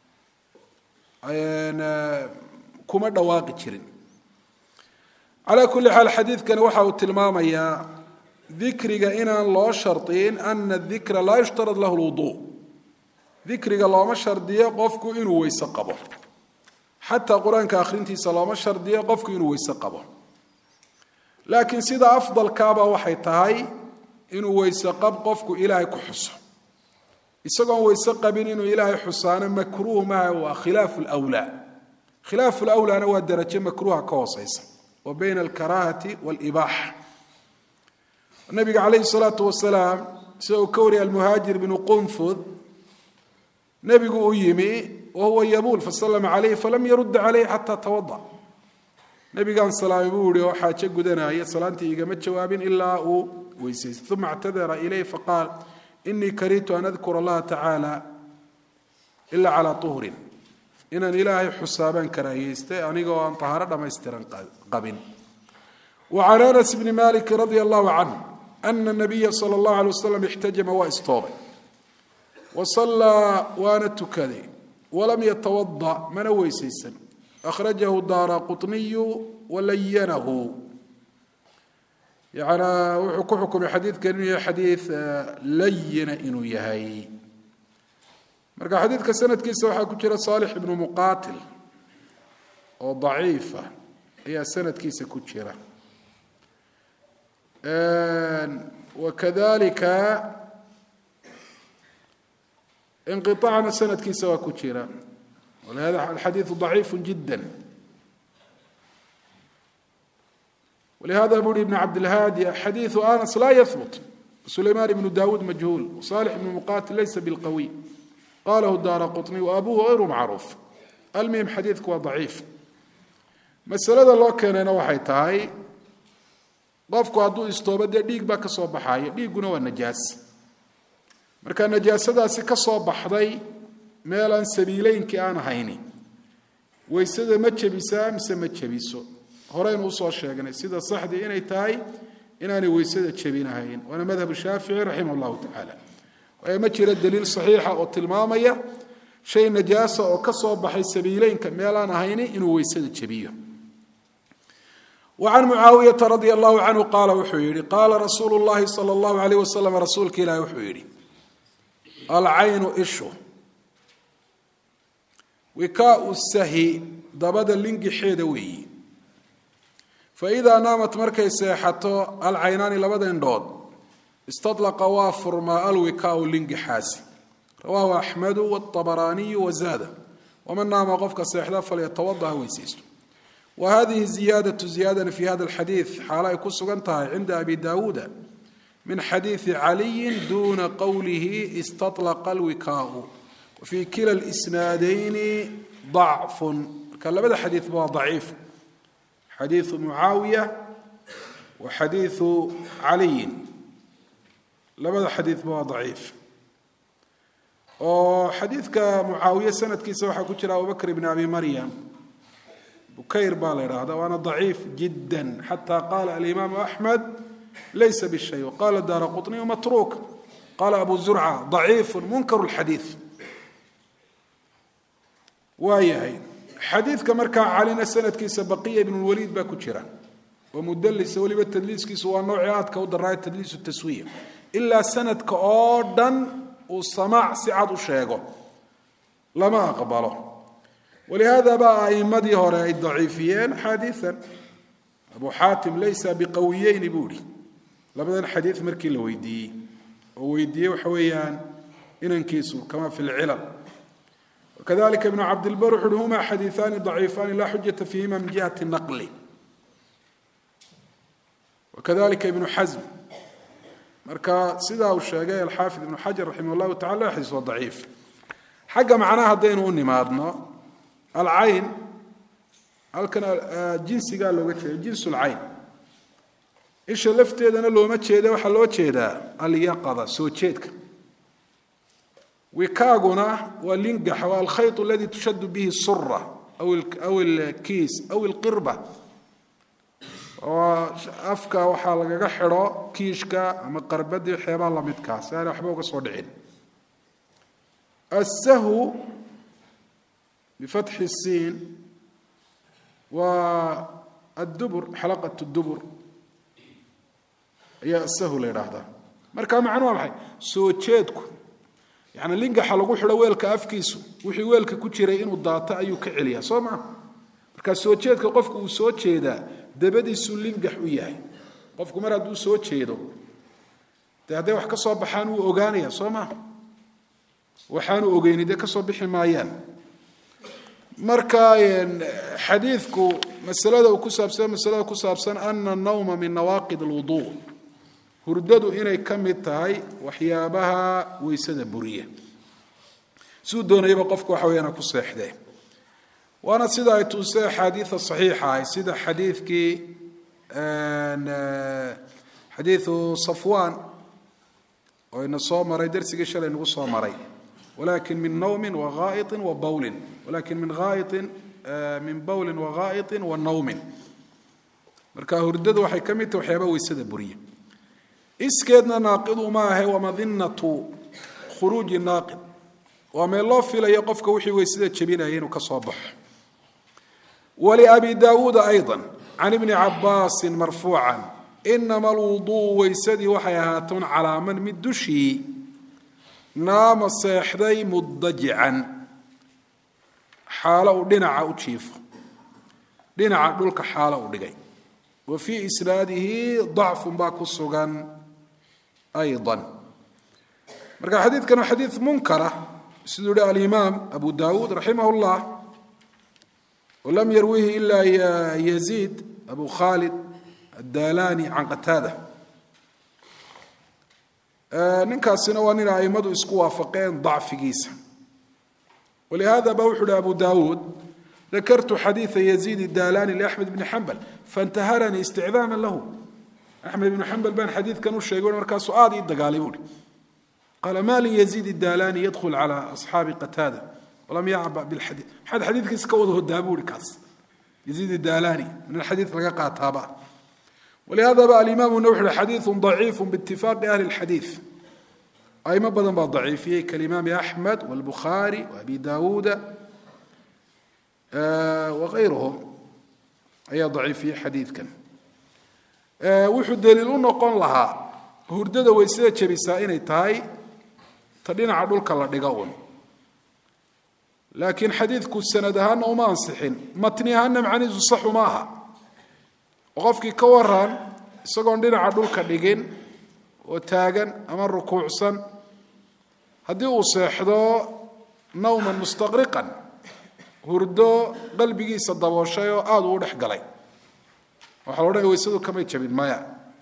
أنا كم دواقي شرين. على كل حال حديث كان وحى التلمام يا ذكرك إن الله شرطين أن الذكر لا يشترط له الوضوء. ذكرك الله ما شرطيه قفك إنه ويسقبه حتى قرآن كآخرين صلاة ما شرطيه قفك إنه ويسقبه. لكن سيدا أفضل كابا وحيتهاي إنه ويسقب قفك إلهي كحصه يسقب ويسقبين إنه إلهي حصانا مكروه معه وخلاف الأولى. خلاف الأولى أنا والدرجة مكروه كوصيصا وبين الكراهة والإباحة. النبي عليه الصلاة والسلام سوى كوري المهاجر بن قنفذ نبي أيمي وهو يبول فسلم عليه فلم يرد عليه حتى توضأ. نبي قال سلام يبولي وحاجة قدنا هي صلاتي إقامت جواب إلا ويسيس ثم اعتذر إليه فقال إني كرهت أن أذكر الله تعالى إلا على طهر إن إلهي حسابا كراهيسته أني قوان طهارة ما يسترن قبل. وعن أنس بن مالك رضي الله عنه أن النبي صلى الله عليه وسلم احتجم واستوب وصلى وانا تكذي ولم يتوضأ من ويسيسا. أخرجه الدارقطني ولينه يعني وحكم حديث كان حديث لين إنه يهي. مرقى حديث كسنة كيسا وحا كتير صالح بن مقاتل وضعيفة هي سنة كيسا كتيرة. وكذلك انقطاعنا سنة كيسا وكتيرة ولهذا الحديث ضعيف جدا. ولهذا يقول ابن عبد الهادي حديث أنس لا يثبت. سليمان بن داود مجهول وصالح بن مقاتل ليس بالقوي قاله الدارقطني وأبوه غير معروف. المهم حديثك ضعيف. مسألة الله كان نوحي تاي qofku hadduu istooba dee dhiig baa ka soo baxaya dhiiguna waa najaas marka najaasadaasi ka soo baxday meel aan sabiilaynkii aan hayni waysada ma jabisaa mise ma jabiso horeynu usoo sheegnay sida saxdii inay tahay inaanay waysada jabinahayn waana madhabu shaafici raximahullahu tacaala waayo ma jira daliil saxiixa oo tilmaamaya shay najaasa oo ka soo baxay sabiilaynka meel aan hayni inuu waysada jabiyo. وعن معاوية رضي الله عنه قال وحيري قال رسول الله صلى الله عليه وسلم رسولك إلهي وحيري العين إشو وكاء السهي ضبد اللنج حيدوي فإذا نامت مركي سيحته العينان لبدن دود استطلق وافر ما الوكاء اللنج حاسي رواه أحمد والطبراني وزاد ومن نام غفك سيحده فليتوضأ ويسيسه. وهذه زيادة في هذا الحديث حالة كسغنتها عند أبي داود من حديث علي دون قوله استطلق الوكاء وفي كلا الإسنادين ضعف كان لبدا حديث ضعيف حديث معاوية وحديث علي لبدا حديث ضعيف وحديث كمعاوية سنة كيسا وحا كجرا أبو بكر بن أبي مريم بكير بالي هذا وأنا ضعيف جدا حتى قال الإمام أحمد ليس بالشيء وقال الدارقطني متروك قال أبو زرعة ضعيف منكر الحديث وايهي حديث كمركا علينا سنة كيسا بقية بن الوليد باكوشيرا ومدلس ولي بالتدليس كيسا والنوعيات كود الرأي التدليس والتسوية إلا سنة كأوردن والسماع سعد الشيغو لما أقبله ولهذا بقى أئمتي هؤلاء الضعيفين حديثا أبو حاتم ليس بقويين بولي لابد حديث مركي ويدي وحويان إن انكيسوا كما في العلل وكذلك ابن عبد البر هما حديثان ضعيفان لا حجة فيهما من جهة النقل وكذلك ابن حزم مركا سيدا والشاقي الحافظ ابن حجر رحمه الله تعالى حديث ضعيف حق معناها دينه نمادنا العين هل كان جنسي قال له جنس العين إيش لفتيدنا لو ما تشيده وحلو تشيده اليقظة سو تشيدك وكاغنا واللنجح والخيط الذي تشد به السرة أو الكيس أو القربة وأفكا وحال حرا كيشكا أما قربدي حيبان الله متكاس يعني أحبوك صدعين السهو بفتح السين والدبر حلقة الدبر هي السهو ليرahda marka macno waa maxay soo jeedku yaani lingaxa lagu xiro weelka afkiisu wixii weelka ku jiray inuu daato ayuu ka celiyaa Soomaa marka soo jeedka qofku uu soo jeeda dabadiisu lingax u yahay qofku mar hadduu soo jeedo haday wax ka soo baxaan uu ogaanaya Soomaa waxaanu ogeynida ka soo bixi maayaan marka xadiidku masalada ku saabsan anna an-nawma min nawaqid al-wudu' hurdadu inay kamid tahay waxyaabaha weysada buriya soo doonayba qofku waxa weeyana ku seexday waana sida ay tusay xadiisa saxiixa ay sida xadiiskii xadiisu Safwan oo ina soo maray darsiga shalay nagu soo maray ولكن من نوم وغائط وبول ولكن من غائط من بول وغائط والنوم marka hurdadu waxay kamid tahay waxyaabo weysada buriya iskeedna naaqidu ma aha wa madinatu khuruj naaqid wa ma loo filayo qofka wixii weysada jabinayay inuu ka soo baxo wali abi daawud aydan an ibn abbas marfu'an inma alwudu weysadi waxay ahaatun calaaman mid dushi نام صيحدي مضجعا حاله دينعا u jiifo دينعا dhulka xaala u dhigay وفي اسناده ضعف با kusugan ايضا marka xadiidkan xadiid munkara sidoo الامام ابو داود رحمه الله ولم يرويه الا يزيد ابو خالد الدالاني عن قتاده ninkaasina waa nin aimadu isku waafaqeen ضعفigiisa ولهذا بوحد أبو داود ذكرت حديث يزيد الدالاني لأحمد بن حنبل فانتهرني استعظاما له أحمد بن حنبل بين حديث كانوا يقولون مركز سؤال يدقاليوني قال ما لي يزيد الدالاني يدخل على أصحاب قتادة ولم يعبأ بالحديث حديث كيسكوضه الدابوري كاس يزيد الدالاني من الحديث لقى تابع ولهذا بقى الإمام النووي حديث ضعيف باتفاق أهل الحديث أي ما بدن بقى ضعيفية كالإمام أحمد والبخاري وأبي داود وغيرهم أي ضعيفية حديث كان وحو دليلون نقول لها هردada weysada jabisa inay tahay tadina cadulka la dhigawn laakiin xadiidku sanadahan uma ansixin matnihan macniisu sax uma aha qofkii ka waran isagoon dhinaca dhulka dhigin oo taagan ama rukuucsan hadii uu seexdo nawman mustaqriqan hurdo qalbigiisa dabooshay oo aad u dhex galay waxa loo dhahay weysadu kama jabin maya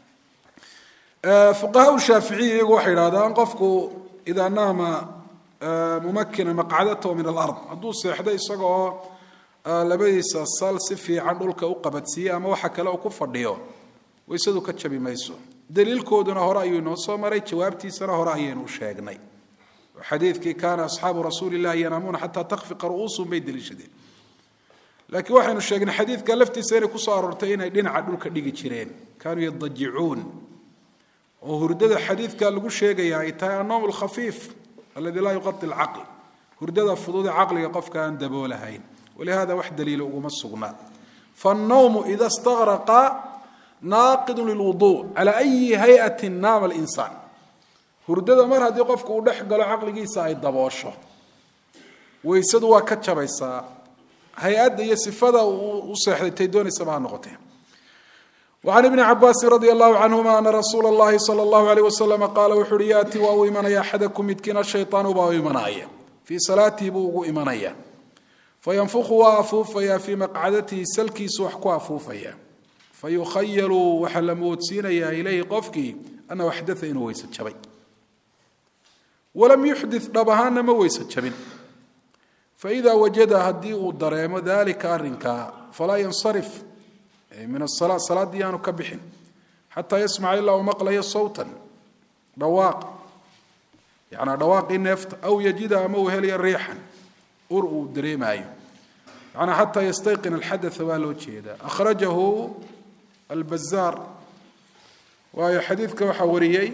fuqahaa shaafici iyagu waxay yiraahdaan qofku idaa naama mumakkina maq'adatahu min al-ard hadduu seexday isagoo labadiisa sal si fiican dhulka u qabadsiiyay ama waxa kale oo ku fadhiyo weysadu ka jabi mayso daliilkooduna hore ayuu noo soo maray jawaabtiisana hore ayaynu sheegnay xadiidkii kaana asxaabu rasuulillahi yanaamuuna xataa takfiqa ru'uusuhum bay daliishadeen laakiin waxaynu sheegnay xadiidka laftiisa inay ku soo aroortay inay dhinaca dhulka dhigi jireen kaanuu yadajicuun oo hurdada xadiidka lagu sheegaya ay tahay annawm alkhafiif alladii laa yuqati alcaql hurdada fudud ee caqliga qofka aan daboolahayn walihada wax daliilo uguma sugnaa فالنوم إذا استغرق ناقض للوضوء على أي هيئة نام الإنسان hurdada mar hadii qofku uu dhex galo aqligiisa ay daboosho weysadu waa ka jabaysaa hay'adda iyo sifada uu seexday doonaysa ma noqotay وعن ابن عباس رضي الله عنهما أن رسول الله صلى الله عليه وسلم قال وحرياتي وإيمان يا أحدكم متكن الشيطان وإيمانيا في صلاته بوغو إيمانيا فينفخ وافوفيا في مقعدته سلكي سوحك وافوفيا فيخيل وحلموت سينيا إليه قفكي أنه أحدث إنه ويسد شبي ولم يحدث ربهان ما ويسد شبي فإذا وجد هديه الضريم ذلك أرنكا فلا ينصرف من الصلاة صلاة ديانو كبحن حتى يسمع إلا ومقلي صوتا رواق يعني رواق النفط أو يجد موهلي ريحا أرؤوا دريماي يعني حتى يستيقن الحدث والوجه أخرجه البزار وهي حديث كوحوريي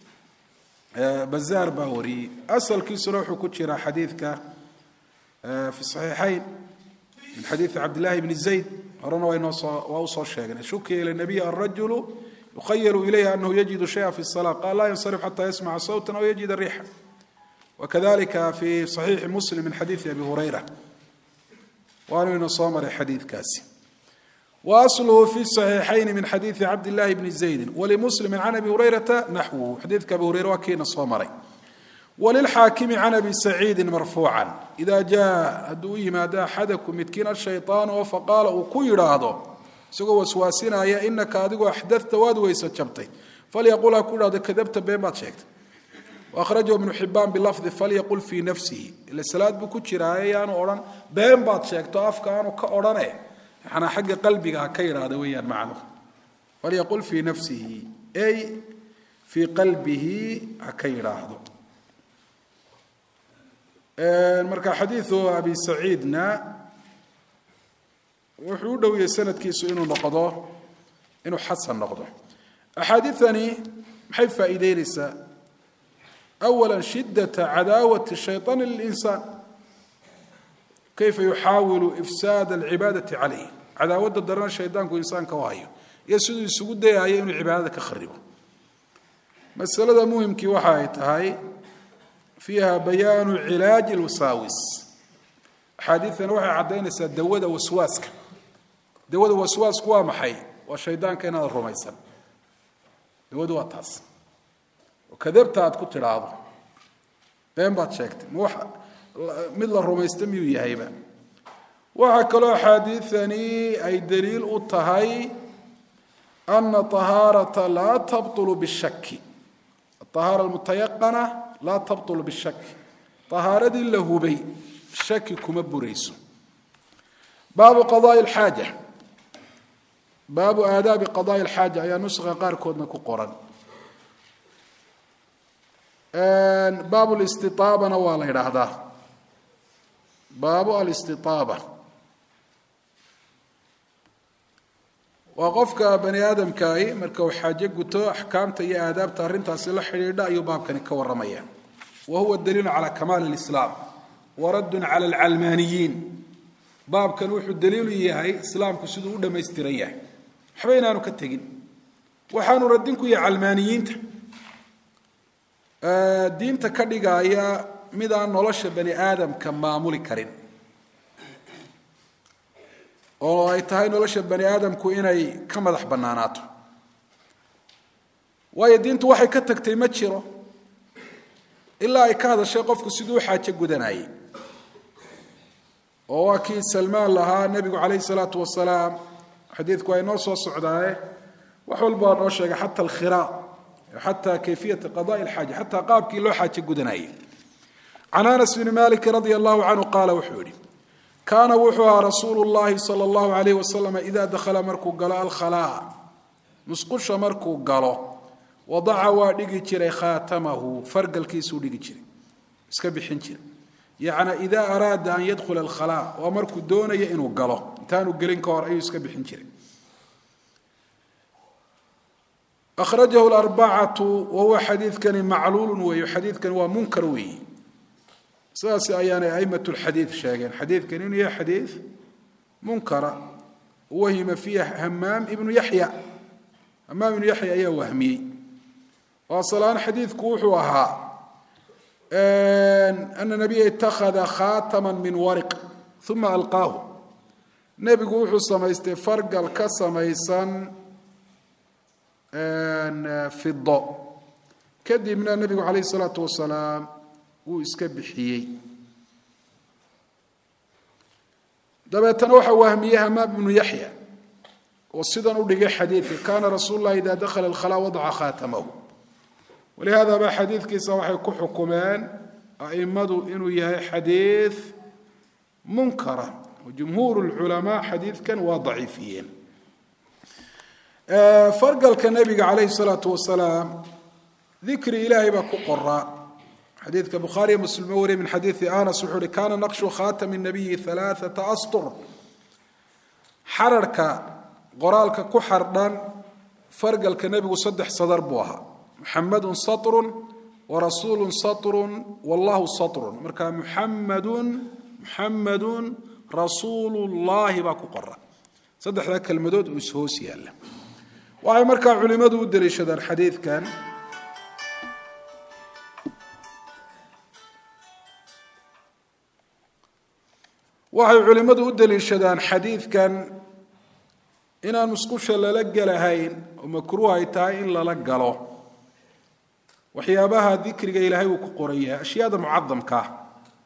بزار باوري أصل كيس روح كتشرا حديثك في الصحيحين من حديث عبد الله بن زيد أرنا وأوصى الشيخ شكي إلى النبي الرجل يخيل إليه أنه يجد شيئا في الصلاة قال لا ينصرف حتى يسمع صوتا أو يجد الريحة وكذلك في صحيح مسلم من حديث أبي هريرة وأنا نصامر حديث كاسي وأصله في الصحيحين من حديث عبد الله بن زيد ولمسلم عن أبي هريرة نحوه حديث أبي هريرة وكين صامري وللحاكم عن أبي سعيد مرفوعا إذا جاء أدوي ما دا حدكم متكين الشيطان فقال وكير هذا سقوا وسواسنا يا إنك أدقوا أحدثت وادويس جبتي فليقول أقول هذا كذبت بما شكت وأخرجه ابن حبان باللفظ فليقول في نفسه إلا الصلاة بكتشر يعني أوران بين بعض شكت أفكار كأورانه أنا حق قلبي كير هذا ويا معنا فليقول في نفسه أي في قلبه كير هذا marka xadiiثu abi saciidna wuxuu dhawiyay sanadkiisu inuu noqdo inuu xasan noqdo axaadiithani maxay faa'iideynaysaa أولا شدة عداوة الشيطان للإنسان كيف يحاول إفساد العبادة عليه عداوة الدران الشيطان كإنسان كواهي يسود يسود ده هاي إنه عبادة كخربه مسألة مهم كي وحايت هاي فيها بيان علاج الوساوس حديثنا وحي عدينا دود وسواسك دود وسواس كوا محي والشيطان كان هذا الرميسان دود واتاس وكذبت عاد كنت راضي بين بعد شكت مثل الرميستم يهيبا وهكذا حديثني أي دليل الطهي أن طهارة لا تبطل بالشك الطهارة المتيقنة لا تبطل بالشك طهارة له بي الشك كما بريس باب قضاء الحاجة باب آداب قضاء الحاجة يا نسخة قار كودنا كقران باب الاستطابة نوال هذا باب الاستطابة وقفك بني آدم كاي مركو حاجة قلتو أحكامته يا آداب تارنتها سلا حريردة أيو باب كان كورميا وهو الدليل على كمال الإسلام ورد على العلمانيين باب كان وحو الدليل إياهي إسلام كسدو لما يستريح حبينا نكتغين وحانو ردينكو يا علمانيين diinta ka dhigaya mid aan nolosha bani aadamka maamuli karin oo ay tahay nolosha bani aadamku inay ka madax banaanaato waayo diintu waxay ka tagtay ma jiro ilaa ay ka hadashay qofku sidoo xaaje gudanayay وواكي سلمان لها النبي عليه الصلاة والسلام حديث كوي نوصو السعودية وحول بانوشة حتى الخراء حتى كيفية قضاء الحاجة حتى قابك لو حاجة قدنائي. عن أنس بن مالك رضي الله عنه قال وحوري كان وحوها رسول الله صلى الله عليه وسلم إذا دخل مركو قلاء الخلاء مسقش مركو قلاء وضع ودقي جري خاتمه فرق الكيسو دقي جري اسكبي حنجر يعني إذا أراد أن يدخل الخلاء ومركو دون يئنو قلاء تانو قلين كور أيو اسكبي حنجر. أخرجه الأربعة وهو حديث كان معلول وحديث كان ومنكر وي ساسي أيانا أئمة الحديث شاقين حديث كان هي حديث منكر وهم فيه همام ابن يحيى همام ابن يحيى أي وهمي وصلان حديث كوحوها أن النبي اتخذ خاتما من ورق ثم ألقاه نبي كوحو سميست فرق الكسميسان في الضوء كدي من النبي عليه الصلاة والسلام وإسكبحيي دبتنا وحا وهميها همام بن يحيى والصدن ودقى حديث كان رسول الله إذا دخل الخلاء وضع خاتمه ولهذا با حديث كيسا وحي كحكمان أئمدوا إنه يهي حديث منكرا وجمهور العلماء حديث كان وضعيفين. فرق النبي عليه الصلاة والسلام ذكر إلهي بكو قراء حديث كبخاري مسلم وري من حديث أنس وحوري كان نقش خاتم النبي 3 أسطر حررك قرالك كحردان فرق النبي صدح صدر بوها محمد سطر ورسول سطر والله سطر مركا محمد رسول الله بكو قراء صدح ذاك المدود وسهوسي الله وهي مركا علماء ودليشة الحديث كان وهي علماء ودليشة حديث كان إن المسكوش للقى لهين ومكروه يتاين للقى وحيابها ذكر إلهي وكقرية أشياء معظم كاه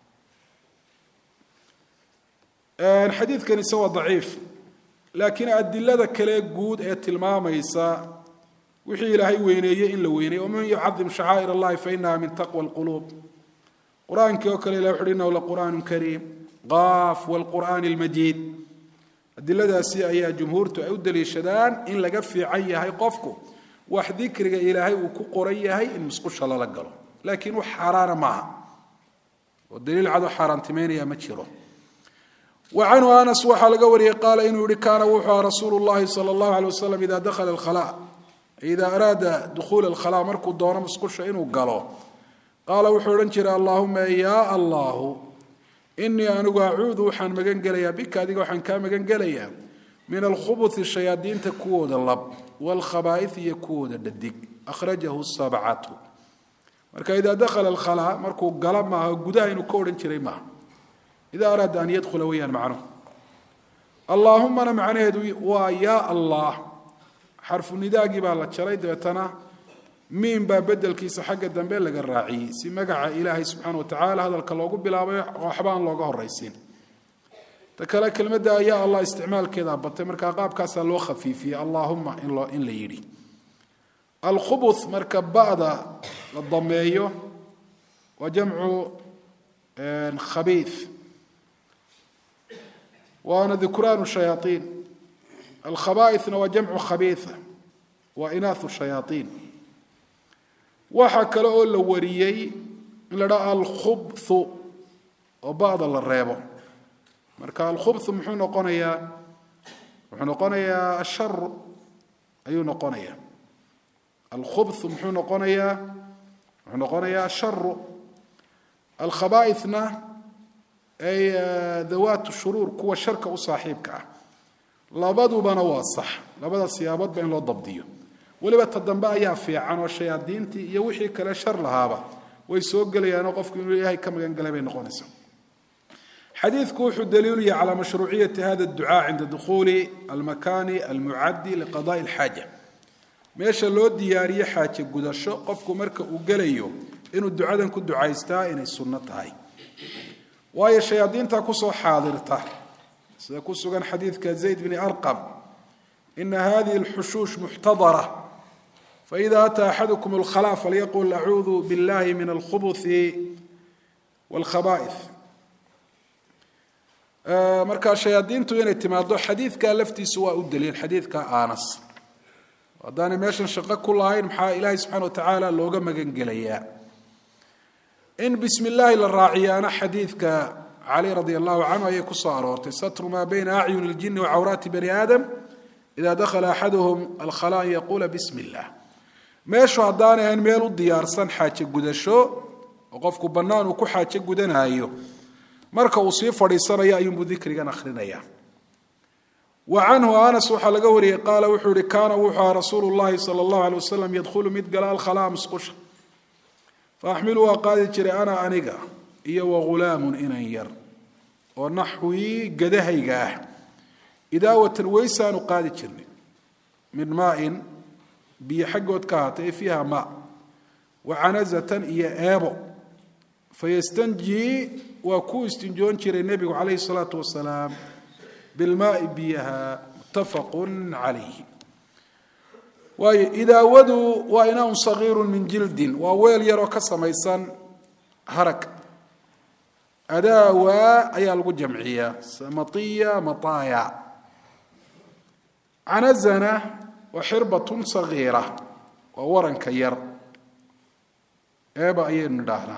الحديث كان يسوى ضعيف لكن أدلة كلا جود التلماميسا وحي إلهي وينيه إن لوينيه ومن يعظم شعائر الله فإنها من تقوى القلوب. قرآن كوكل إلى حرنا ولا قرآن كريم قاف والقرآن المجيد أدلة داسية هي جمهور تعود للشدان إن لقف عيها يقفكم واحد ذكر إلهي وكقرية هي إن مسقش الله لقله لكن حرارة معها والدليل عدو حرانتمين يا متشرون. وعنه أنس وحال قوري قال إنه كان وحى رسول الله صلى الله عليه وسلم إذا دخل الخلاء إذا أراد دخول الخلاء مركو الدورة مسقش إنه قالوا قال وحورنشر اللهم يا الله إني أنا أعوذ وحن مجنجليا بك هذه وحن كام مجنجليا من الخبث الشياطين تكود اللب والخبائث يكود الدق أخرجه السبعة مركا إذا دخل الخلاء مركو قلب معه قداين وكورنشر معه إذا أراد أن يدخل ويا معه اللهم أنا معناه ويا الله حرف النداء قبالة شريد بتنا مين بدل كيس حق الدنبيل لقى الراعي سمقع إلهي سبحانه وتعالى هذا الكلام بلا وحبان لوجه الرئيسين تكلا كلمة يا الله استعمال كذا بتمرك عقاب كاس لو خفيفي اللهم إن ليري الخبث مركب بعد الضمية وجمع خبيث وأنا ذكران الشياطين الخبائث وجمع خبيثة وإناث الشياطين وحكى له الوريي لرأى الخبث وبعض الريبة مركا الخبث محو نقونيا الشر أيو نقونيا الخبث محو نقونيا الشر الخبائثنا أي ذوات الشرور كوا الشركة وصاحبك لابد بنوا صح لابد السيابات بين لو ضبطيه ولبا تدنبا يا فيعان والشياطين يوحي كلا شر لهابا ويسوق لي انا قفك انه ياهي كما قال بين نقونسا حديث كوح الدليل على مشروعية هذا الدعاء عند دخول المكان المعد لقضاء الحاجة ماشا لو ديارية حاجة قدشو قفكو مركا وقليو إنو الدعاء كنت دعايستا إن السنة هاي waayo shayaadiinta ku soo xaadirta sida ku sugan xadiidka Zayd bin Arqam in hadhihi al-hushush muhtadara فإذا أتى أحدكم الخلاء فليقول أعوذ بالله من الخبث والخبائث marka shayaadiintu inay timaado xadiidka laftiisu waa u daliil xadiidka Anas wadana meeshan shaqo ku lahayn maxaa Ilaahay subhanahu wa ta'ala looga magan gelayaa in bismillaah la raaciyana xadiidka Ali radiyallahu anhu ay ku soo aroortay satru ma bayna a'yun al-jinn wa awrat bani adam idha dakhala ahaduhum al-khala' yaqulu bismillah meeshu haddaanay meel u diyaarsan xaaje gudasho oo qofku bannaan uu ku xaaje gudanayo marka uu sii fadhiisanayo ayuu dhikrigan akhrinaya وعنه أنس وحا لغا وري قال وحوري كان وحا رسول الله صلى الله عليه وسلم يدخل مدقل الخلاء مسقش فأحملوا قال جري أنا أنيقا إيا وغلام إنير ونحوي قدهيقاه إذا وترويسان قال جري من ماء بيحقود كاتي فيها ماء وعنزة إيا آبو فيستنجي وكو استنجون جري النبي عليه الصلاة والسلام بالماء بيها متفق عليه وإذا ودوا وإناء صغير من جلد وويل يرى كسميسان هرك أداوى أي الجمعية مطية مطايا عنزنة وحربة صغيرة وورن كير أبا أي ندهنا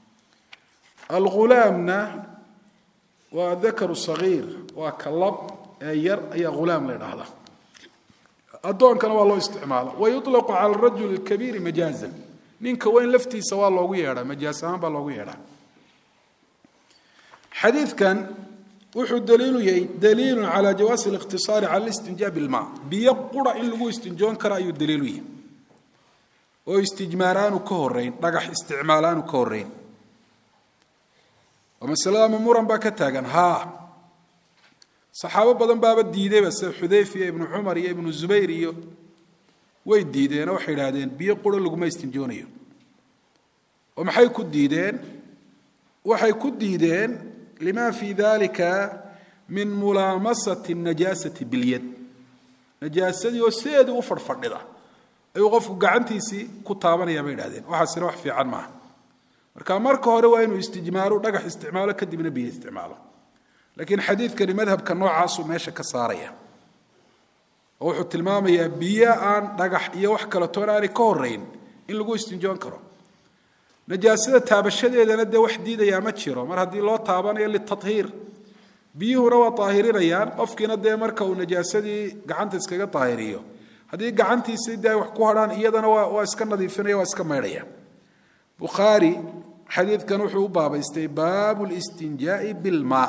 الغلامنا وذكر الصغير وكلب ير أي غلام لهذا الدون كان والله استعماله ويطلق على الرجل الكبير مجازا نينك وين لفتي سواء الله ويرا مجازا بالله ويرا حديث كان وحو دليل على جواز الاختصار على الاستنجاء بالماء بيقرأ إن لغو استنجون كرأي الدليل واستجماران كهرين رقح استعمالان كهرين ومسألة ممورا باكتاغن ها صحابة بدن بابا ديدي بس حذيفة ابن عمر ابن الزبير ويد ديدين او خيرادين بيقولوا لغما استنجونيو ومحي كديدين وحي كديدين لما في ذلك من ملامسة النجاسة باليد نجاسة يسيد وفرفردها اي قفو غعنتيسي كتابانيا بيدادين waxa sir wax fiican ma marka hore waa inuu istijmaaro dhagax isticmaalo kadibna biyo isticmaalo laakiin xadiidkani madhabka noocaas uu meesha ka saaraya oo wuxuu tilmaamayaa biyo aan dhagax iyo wax kale toonaan ka horeyn in lagu istinjoon karo najaasada taabashadeedana de wax diidaya ma jiro mar hadii loo taabanayo li tathiir biyuhuna waa taahirinayaan qofkina de marka uu najaasadii gacanta iskaga taahiriyo hadii gacantiisa de wax ku haraan iyadana waa iska nadiifinaya waa iska meedhaya بخاري حديث كان وحو باب باب الاستنجاء بالماء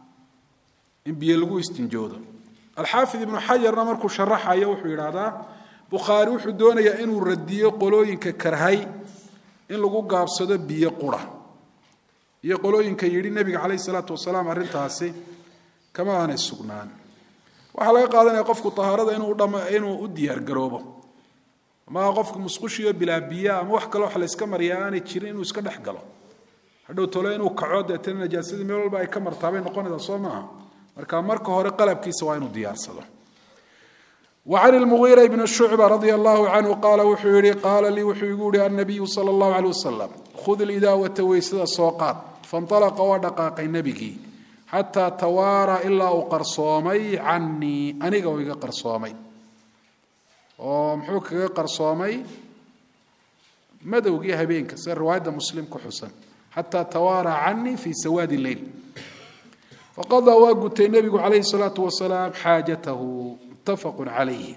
إن بيلغو استنجوده الحافظ ابن حجر نمركو شرحها يوحو يرادا بخاري وحو دونيا إنو رديه قلوين ككرهي إن لغو قابصده بيه قرى يقولوين كيري النبي عليه الصلاة والسلام أرنتاسي كما أنا السقنان وحلا قادنا يقفكو طهارة إنو أديار قروبه ما قفك مسقشيه بلا بيا ما wax kale wax la iska mariyaan jirin inuu iska dhex galo hadhow tolo inuu kacood tan najaasada meel walba ay ka martaabay noqonayda Soomaa marka hore qalabkiisa waa inuu diyaarsado وعن المغيرة بن الشعبة رضي الله عنه قال وحوري قال لي وحوري النبي صلى الله عليه وسلم خذ الإداوة ويسد السوقات فانطلق ودقاق النبي حتى توارى إلا قرصومي عني أنيق ويقى قرصومي ومحوك قرصومي مدوقي هبينك سر رواية مسلم كحسن حتى توارى عني في سواد الليل فقضى وقت النبي عليه الصلاة والسلام حاجته متفق عليه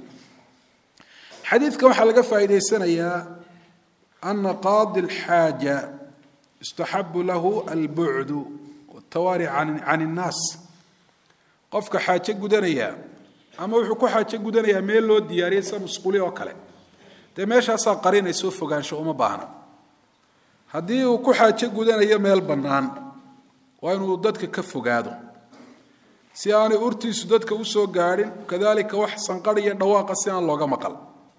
حديث كما حلقة فائدة سنة أن قاضي الحاجة استحب له البعد والتواري عن الناس قفك حاجة قدنيا أما وحكو حاجة قدنيا ميلو دياري سمسقولي وكله تماشى ساقرين يسوف فقان شو ما بانا هدي وكو حاجة قدنيا ميل بنان وإنه ضدك كفو قادو سياني أرتيس ضدك وسو قارين كذلك وحسن قرية دواق سيان لوغا مقل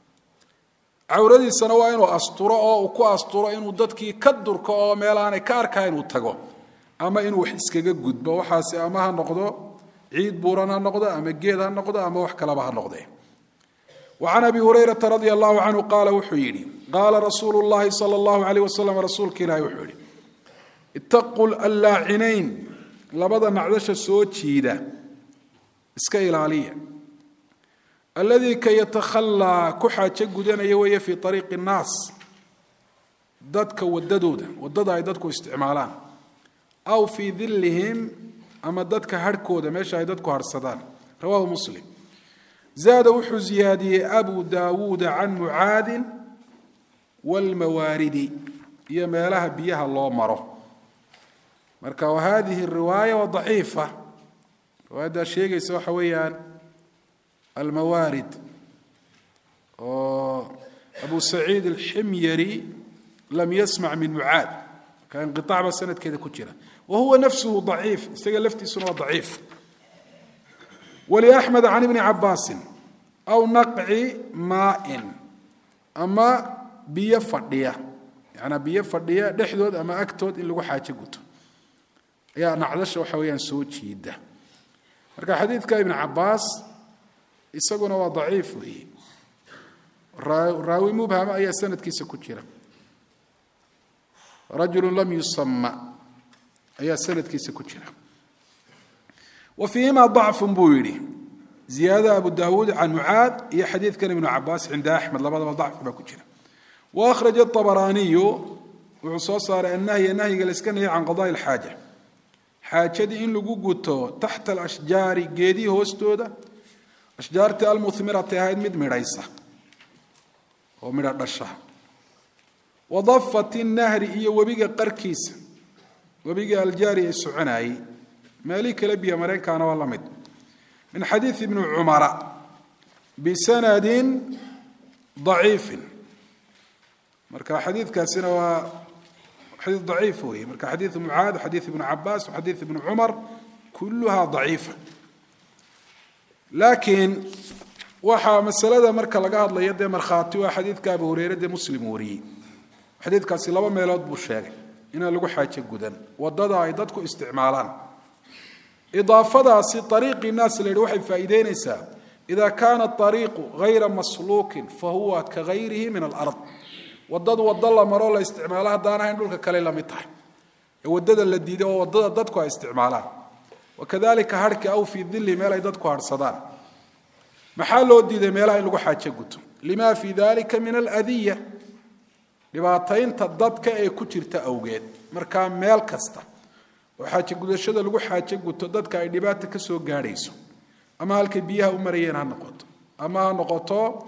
عوردي سنوين وأسطورة وكو أسطورة إنه ضدك كدر كو ميلاني كاركا إنه تقو ama inuu wax iskaga gudbo waxaasi ama ha noqdo ciid buuran ha noqdo ama geed ha noqdo ama wax kalaba ha noqdee وعن أبي هريرة رضي الله عنه قال وحيري قال رسول الله صلى الله عليه وسلم رسولك لا وحيري اتقوا اللاعنين لبدا نعدش سوتشيدا اسكيل عليا الذي كي يتخلى كحا تشقدنا يوي في طريق الناس ددك وددودا وددا اي ددكو استعمالان او في ذلهم اما ددك هركودا ماشي اي ددكو هرسدان رواه مسلم زاد وحو زيادي أبو داود عن معاذ والموارد يمالها بيها الله مره مركا وهذه الرواية ضعيفة وهذا الشيء يسوى حويا الموارد أبو سعيد الحميري لم يسمع من معاذ كان قطاع بسنة كذا كتيرة وهو نفسه ضعيف استقلفتي سنة ضعيف ولأحمد عن ابن عباس أو نقع ماء أما بيا فردية يعني بيا فردية دحدود أما أكتود إن لغو حاجة قلت يا نعدش وحويا سوء شيدة مركا حديث ابن عباس يساقنا هو ضعيف وهي راوي مبهم أي سنة كيسا كتيرة رجل لم يسمى أي سنة كيسا كتيرة وفيهما ضعف بويري زيادة أبو داود عن معاذ هي حديث كان ابن عباس عند أحمد لبضا ضعف بكتيرة وأخرج الطبراني وعصوص صار النهي قال اسكنه عن قضاء الحاجة حاجة دي إن لقوقته تحت الأشجار قيدي هوستودا أشجار المثمرة هاي مد مريسة ومرد الشهر وضفة النهر إيه وبيقى قركيس وبيقى الجاري السعناي مالك لبيا مرين كان والله مد من حديث ابن عمر بسند ضعيف مركا حديث كاسنا حديث ضعيف هو مركا حديث معاذ وحديث ابن عباس وحديث ابن عمر كلها ضعيفة لكن وحا مسألة مركا لقاها الله يدي مرخاتي وحديث أبو هريرة مسلم وري حديث كاسي لما ميلاد بوشاري إنا لقو حاجة قدن ودادا عيداتكو استعمالان إضافة طريق الناس اللي روحي فايدين إسا إذا كان الطريق غير مسلوك فهو كغيره من الأرض ودد الله مرة استعمالها دانا هندولك كليلا متح ودد الذي ده ودد ددكو استعمالها وكذلك هرك أو في الذل ما لا يددكو هرصدان محل ودد ما لا يلقو حاجة قلت لما في ذلك من الأذية لبعطين تددك أي كتير تأوجد مركان مال كسته وحاجة قدشة لقو حاجة قلت ددك أي دبات كسو قاريسو أما هالك بيها أمريين هالنقط أما نقطة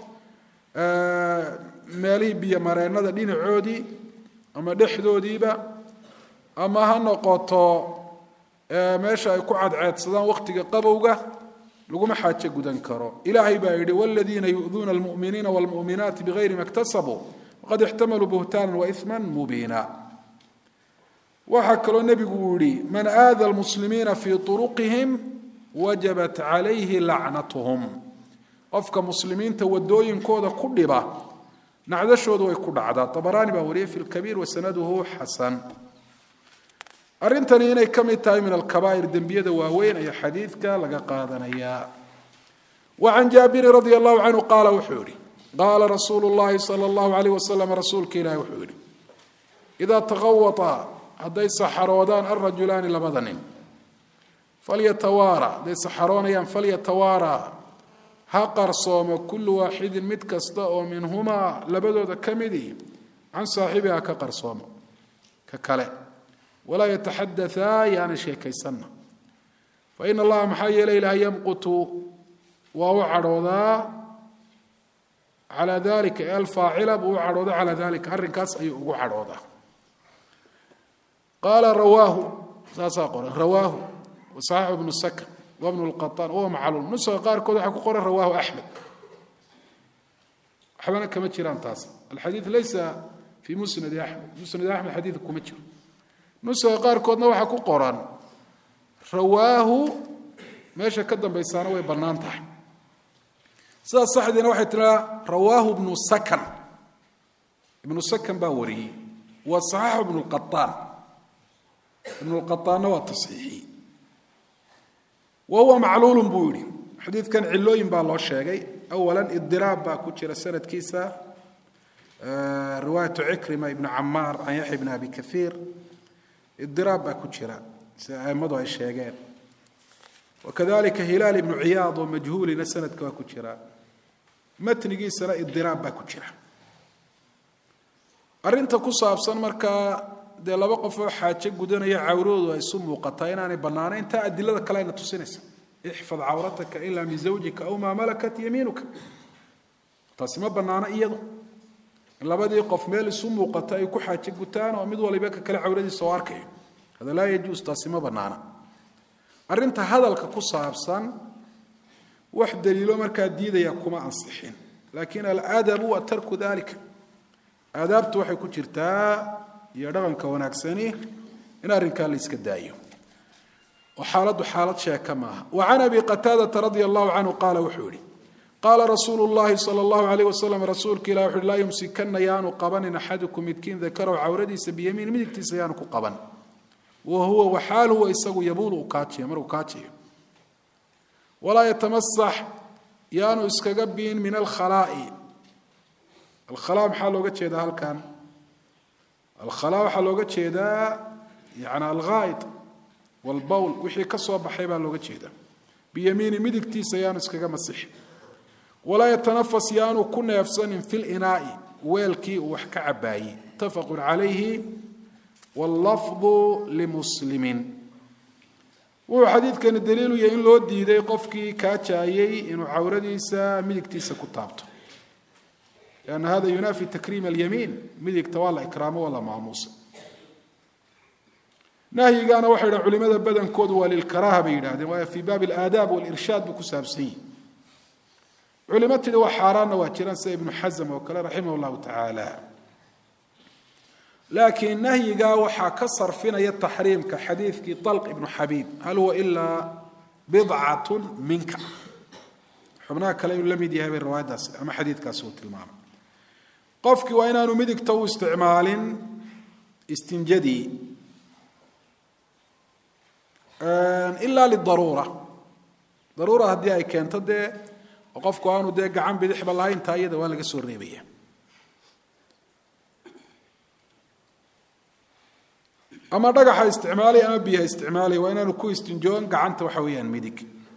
مالي بيا مرينا دين عودي أما دحدو ديبا أما هالنقطة ماشا يكون عاد صدام وقت قبوغة لقو ما حاجة قدن كرو إلهي بايدي والذين يؤذون المؤمنين والمؤمنات بغير ما اكتسبوا وقد احتملوا بهتانا وإثما مبينا وحكى النبي قولي من آذى المسلمين في طرقهم وجبت عليه لعنتهم قفك مسلمين تودوين كودا كدبا نعدشود way ku dhacdaa طبراني baa wariyay في الكبير وسنده حسن arintani inay kamid tahay min al-kabaa'ir dambiyada waaweyn ay xadiidka laga qaadanaya وعن جابر رضي الله عنه قال وحوري قال رسول الله صلى الله عليه وسلم رسولك إلهي وحوري إذا تغوط هدي سحرودان الرجلان لبدن فليتوارى دي سحرونيان فليتوارى هاقر صوم كل واحد متكستا منهما لبدو كمدي عن صاحبها كقر صوم ككلا ولا يتحدثا يعني شيء كيسنا فإن الله محيي ليلة يمقت وهو عروضا على ذلك الفاعل ابو عروضا على ذلك هرنكاس اي ugu عروضا قال رواه وصاحب ابن السكن وابن القطان وهو معلول نسخ قاركود waxa ku qoran رواه احمد حبنا كما جيران تاس الحديث ليس في مسند احمد حديث كما جير نسخ قاركودنا waxa ku qoran رواه meesha ka dambeysana way banaan tahay sida saxdina waxay tiraa رواه ابن السكن baa wariyay wa sahih ibn al-qattan ibn الqaطاanna waa taصxiixi wahuwa macluul buu yihi xadiidkan cilooyin baa loo sheegay awala idiraab baa ku jira sanadkiisa riwaayatu cikrima ibn camaar can yaxya ibn abi kahiir idiraab baa ku jira sida aimadu ay sheegeen wakadalika hilaal ibnu ciyaad oo majhuulina sanadka waa ku jira matnigiisana idiraab baa ku jira arrinta ku saabsan markaa dee laba qof oo xaajo gudanaya cawradoodu ay isu muuqataa inaanay bannaanayn taa adilada kale ayna tusinaysa ixfad cawrataka ilaa min zawjika aw maa malakat yamiinuka taasi ma bannaano iyadu in labadii qof meel isu muuqata ay ku xaajo gutaan oo mid waliba ka kale cawradiisa oo arkayo hada laa yajuus taasi ma bannaana arrinta hadalka ku saabsan wax daliilo markaa diidaya kuma ansixin laakiin aladabu wa tarku dalika aadaabtu waxay ku jirtaa iyo dhaqanka wanaagsani in arrinkaa la iska daayo oo xaaladdu xaalad sheeka maaha wa can abi qataadata radia allahu canhu qaala wuxuu yihi qaala rasuulu llahi sala allahu alayh wasalam rasuulka ilah wuxu uhi laa yumsikana yaanu qabanin axadukum midkiin dakarahu cawradiisa biyamiin midigtiisa yaanu ku qaban wa huwa waxaal huwa isagu yabuulu ukaajiyo maruu kaajiyo walaa yatamasax yaanu iskaga biin min alkhalaa'i alkhalaa maxaa looga jeedaa halkan alkhalaa waxaa looga jeedaa yani alghaa'id walbowl wixii ka soo baxay baa looga jeedaa biyamiini midigtiisa yaanu iskaga masixin walaa yatanafas yaanu ku neefsanin fi linaa'i weelkii uu wax ka cabaayey muttafaqun calayhi wallafdu limuslimin wuxuu xadiidkani daliilu yahay in loo diiday qofkii kaajaayey inuu cawradiisa midigtiisa ku taabto lianna hada yunaafi takriim alyamiin midigta waa la ikraamo waa la maamuusa nahyigaana waxay yidhahan culimada badankoodu waa lilkaraaha bay yidhahdeen waayo fii baabi alaadaab walirshaad buu ku saabsan yihi culimo tidhi waa xaaraanna waa jiraan sida ibnu xasam oo kale raximah llahu tacaala laakiin nahyigaa waxaa ka sarfinaya taxriimka xadiidkii طalq ibnu xabiib hal huwa ilaa bidcatu minka xubnaha kale inuu la mid yahay bay riwaayaddaasi ama xadiidkaasi uu tilmaamay qofkii waa inaanu midigta u isticmaalin istinjadii ilaa lidaruura daruura haddii ay keento dee oo qofku aanu dee gacan bidixba lahayn taa iyada waa laga soo reebaya ama dhagaxa isticmaalay ama biyaha isticmaalay waa inaanu ku istinjoon gacanta waxa weeyaan midig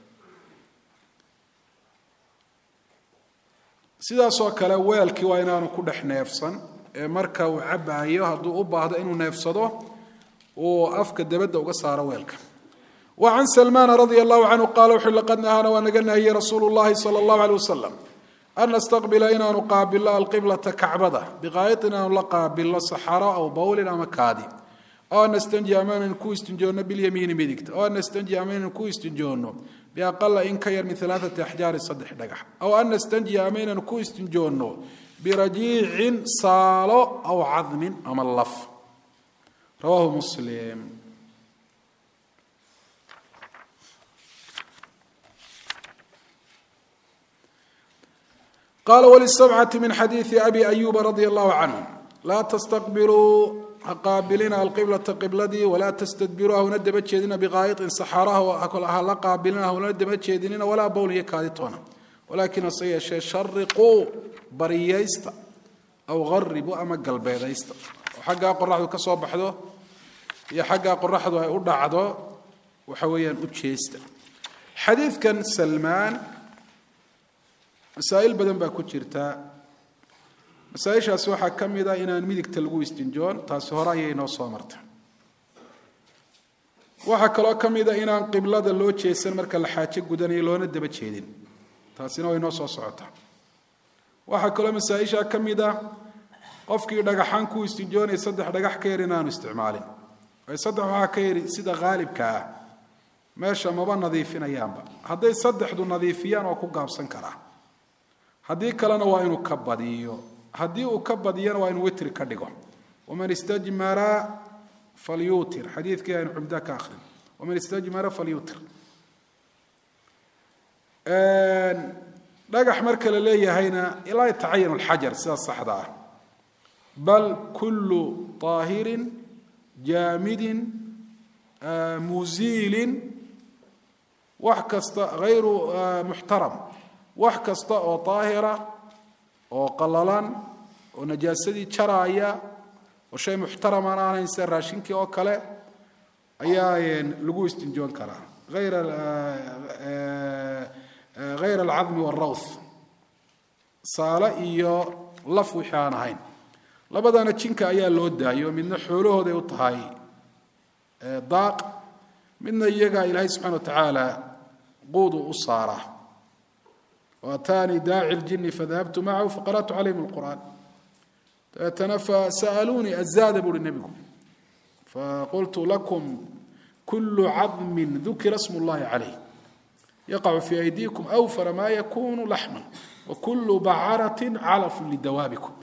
sidaasoo kale weelkii waa inaanu ku dhex neefsan ee marka uu cabaayo hadduu u baahdo inuu neefsado uu afka dabadda uga saaro weelka وعن سلمان رضي الله عنه قال وحل لقد نهانا ونقلنا هي رسول الله صلى الله عليه وسلم أن نستقبل إنا نقابل القبلة كعبدة بغايتنا نقابل صحراء أو بول أو مكادي أو نستنجي أمانا نكو استنجون باليمين مدكت أو نستنجي أمانا نكو استنجون بأقل إن كير من 3 أحجار صدح دقح أو أن نستنجي أمانا نكو استنجون برجيع صالو أو عظم أم اللف رواه مسلم. قال وللسبعة من حديث أبي أيوب رضي الله عنه لا تستقبلوا قابلنا القبلة قبلتي ولا تستدبروها وندب تشيدنا بغايط صحراها وأكلها لا قابلنا وندب تشيدنا ولا بول يكادتنا ولكن الصيا شرقوا برييست أو غربوا أما قلبيست وحقا قرحوا كصوب بحدو يا حقا قرحوا يودع عدو وحويا أتشيست حديث كان سلمان مسائل بدن baa ku jirta masaa'ishaas waxa kamida inaan midigta lagu istinjoon taas hore ayay noo soo martay waxa kale oo kamida inaan qiblada loo jeesan marka la xaajo gudanayo loona daba jeedin taasina way noo soo socotaa waxa kale masaa'isha kamida qofkii dhagaxan ku istinjoonay 3 dhagax ka yar inaan isticmaalin ay 3 waxa ka yar sida qaalibka ah meesha maba nadiifinayaanba haday 3du nadiifiyaan oo ku gaabsan karaa haddii kalena waa inuu ka badiyo haddii uu ka badiyana waa inuu witri ka dhigo waman istajmara falyutir xadiidkii aynu cumda ka akhrin waman istajmara falyutir dhagax marka la leeyahayna ilaa yatacayan alxajar sida saxda ah bal kullu طaahirin jaamidin muziilin wax kasta hayru muxtaram wax kasta oo daahira oo qalalan oo najaasadii jaraaya oo shay muxtaram aan ahayn sida raashinkii oo kale ayaa lagu istinjoon karaa غير العظم والروث saala iyo laf wixii aan ahayn labadana jinka ayaa loo daayo midna xoolahooday u tahay daaq midna iyaga ilaahay subxaana watacaala quudu u saara waataanii daaci ljini fadahabtu macahu faqara'tu calayhim alqur'aan dabeetana fasa'aluunii azaada buuhi nebigu faqultu lakum kulu cadmin dukira smu llahi calayh yaqacu fii aydiikum awfara maa yakunu laxman wakulu bacaratin calafun lidawaabikum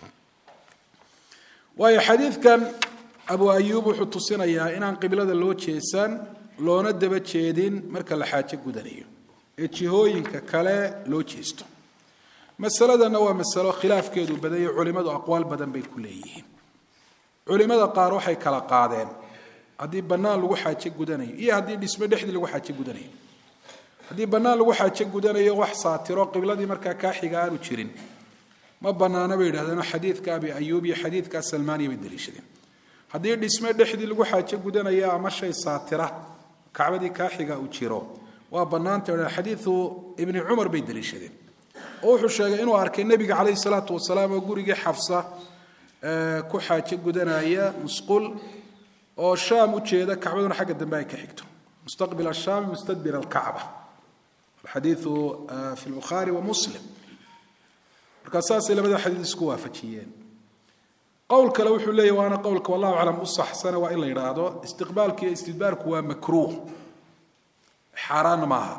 waayo xadiidkan abu ayuub wuxuu tusinayaa inaan qiblada loo jeesan loona daba jeedin marka la xaajo gudanayo ee jihooyinka kale loo jeesto masaladanna waa masalo khilaafkeedu badanya culimadu aqwaal badan bay ku leeyihiin culimada qaar waxay kala qaadeen haddii bannaan lagu xaajo gudanayo iyo haddii dhisme dhexdii lagu xaajo gudanayo haddii bannaan lagu xaajo gudanayo wax saatiro qibladii markaa kaa xiga aanu jirin ma bannaana bay yidhahdeen xadiidka abi ayuub iyo xadiidka salmaaniya bay daliishadeen haddii dhisme dhexdii lagu xaajo gudanaya ama shay saatira kacbadii kaa xiga uu jiro waa bannaanta xadiidu ibni cumar bay daliishadeen oo wuxuu sheegay inuu arkay nebiga calayhi salaatu wasalaam oo gurigii xafsa ku xaajo gudanaya musqul oo shaam u jeeda kacbaduna xagga dambe ay ka xigto mustaqbil ashaami mustadbir alkacba alxadiidu fi lbukhaari wa muslim markaa saasay labada xadiid isku waafajiyeen qowl kale wuxuu leeyahy waana qowlka wallahu aclam u saxsana waa in la yidhaahdo istiqbaalka iyo istidbaarku waa makruuh xaaraan maaha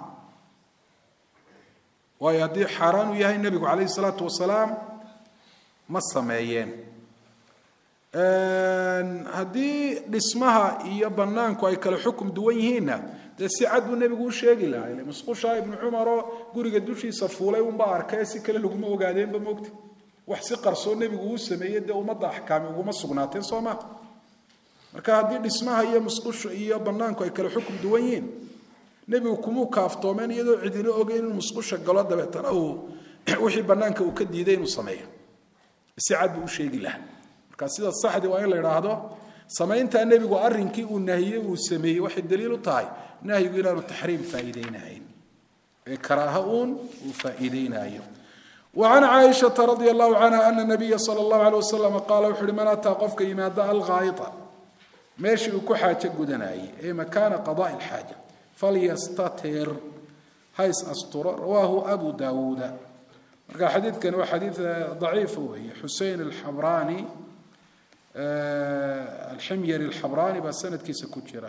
waayo haddii xaaraan uu yahay nebigu calayhi salaatu wasalaam ma sameeyeen haddii dhismaha iyo banaanku ay kale xukum duwan yihiinna dee si cad buu nebigu u sheegi lahaa musqushaa ibnu cumaroo guriga dushiisa fuulay unbaa arkay si kale laguma ogaadeenba moogta wax si qarsoo nebigu uu sameeyey dee ummadda axkaami uguma sugnaateen soo maa marka haddii dhismaha iyo musqusha iyo banaanku ay kale xukum duwan yihiin nebigu kumuu kaaftoomeen iyadoo cidina ogeyn inuu musqusha galo dabeetana uu wixii banaanka uu ka diiday inuu sameeyo si cad buu u sheegi lahaa marka sida saxdi waa in la yidhaahdo samayntaa nebigu arrinkii uu nahiyey uu sameeyey waxay daliil u tahay nahyigu inaanu taxriim faa'iideynahayn ee karaaha uun uu faa'iideynayo وعن عائشة رضي الله عنها أن النبي صلى الله عليه وسلم قال وحر من أتى قفك يمادا الغائطة ماشي وكحاجة قدناي أي مكان قضاء الحاجة فليستتر هيس أسطر رواه أبو داود مركا حديث كان حديث ضعيف هو حسين الحبراني الحميري الحبراني بس سند كيس كوتشرا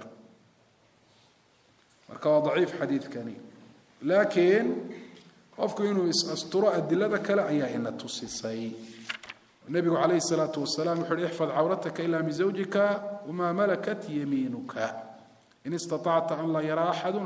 مركا ضعيف حديث كان لكن qofku inuu is-asturo adilada kale ayaa ina tusisay nabigu calayhi salaatu wasalaam wuxuu ixfad cawrataka ilaa min zawjika wamaa malakat yamiinuka in istatacta an laa yaraa axadun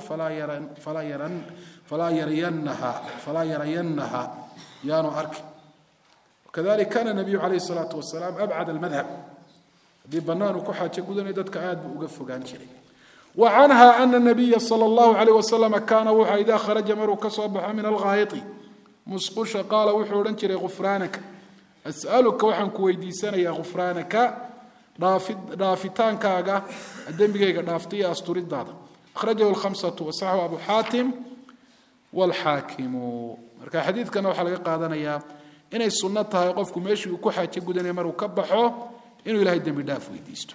falaa yarayannaha yaanu arki wakadalik kana nabiyu calayhi salaatu wasalaam abcad almadhab haddii bannaan uu ku xaajo gudanay dadka aad buu uga fogaan jiray وعنها أن النبي صلى الله عليه وسلم كان وحا إذا خرج مرو كصبح من الغائط مسقش قال وحورن جري غفرانك أسألك وحن كويديسان يا غفرانك رافتان كاغا الدنبيغا رافتي أستوريد دادا أخرجه الخمسة وصححه أبو حاتم والحاكم marka xadiidkan waxa laga qaadanaya inay sunnah tahay qofku meeshii ku xaaje gudanay maruu ka baxo inuu Ilaahay dambi dhaaf weydiisto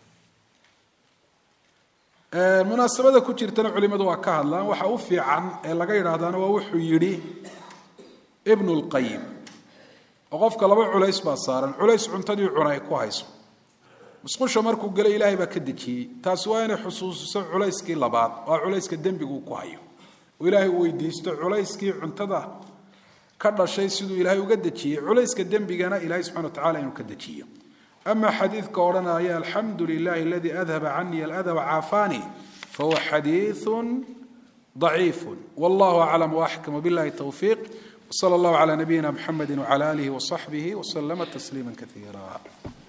munaasabada ku jirtana culimadu waa ka hadlaan waxa u fiican ee laga yiraahdaana waa wuxuu yiri ibn al-qayyim qofka laba culays baa saaran culays cuntadii cunay ku hayso musqusha markuu galay Ilaahay baa ka dajiyay taas waa inay xusuusiso culayskii labaad waa culayska dambigu ku hayo oo Ilaahay weydiisto culayskii cuntada ka dhashay sidoo Ilaahay uga dajiyay culayska dambigana Ilaahay subhanahu wa ta'ala inuu ka dajiyo أما حديث كورنا يا الحمد لله الذي أذهب عني الأذى وعافاني فهو حديث ضعيف والله أعلم وأحكم بالله التوفيق وصلى الله على نبينا محمد وعلى آله وصحبه وسلم تسليما كثيرا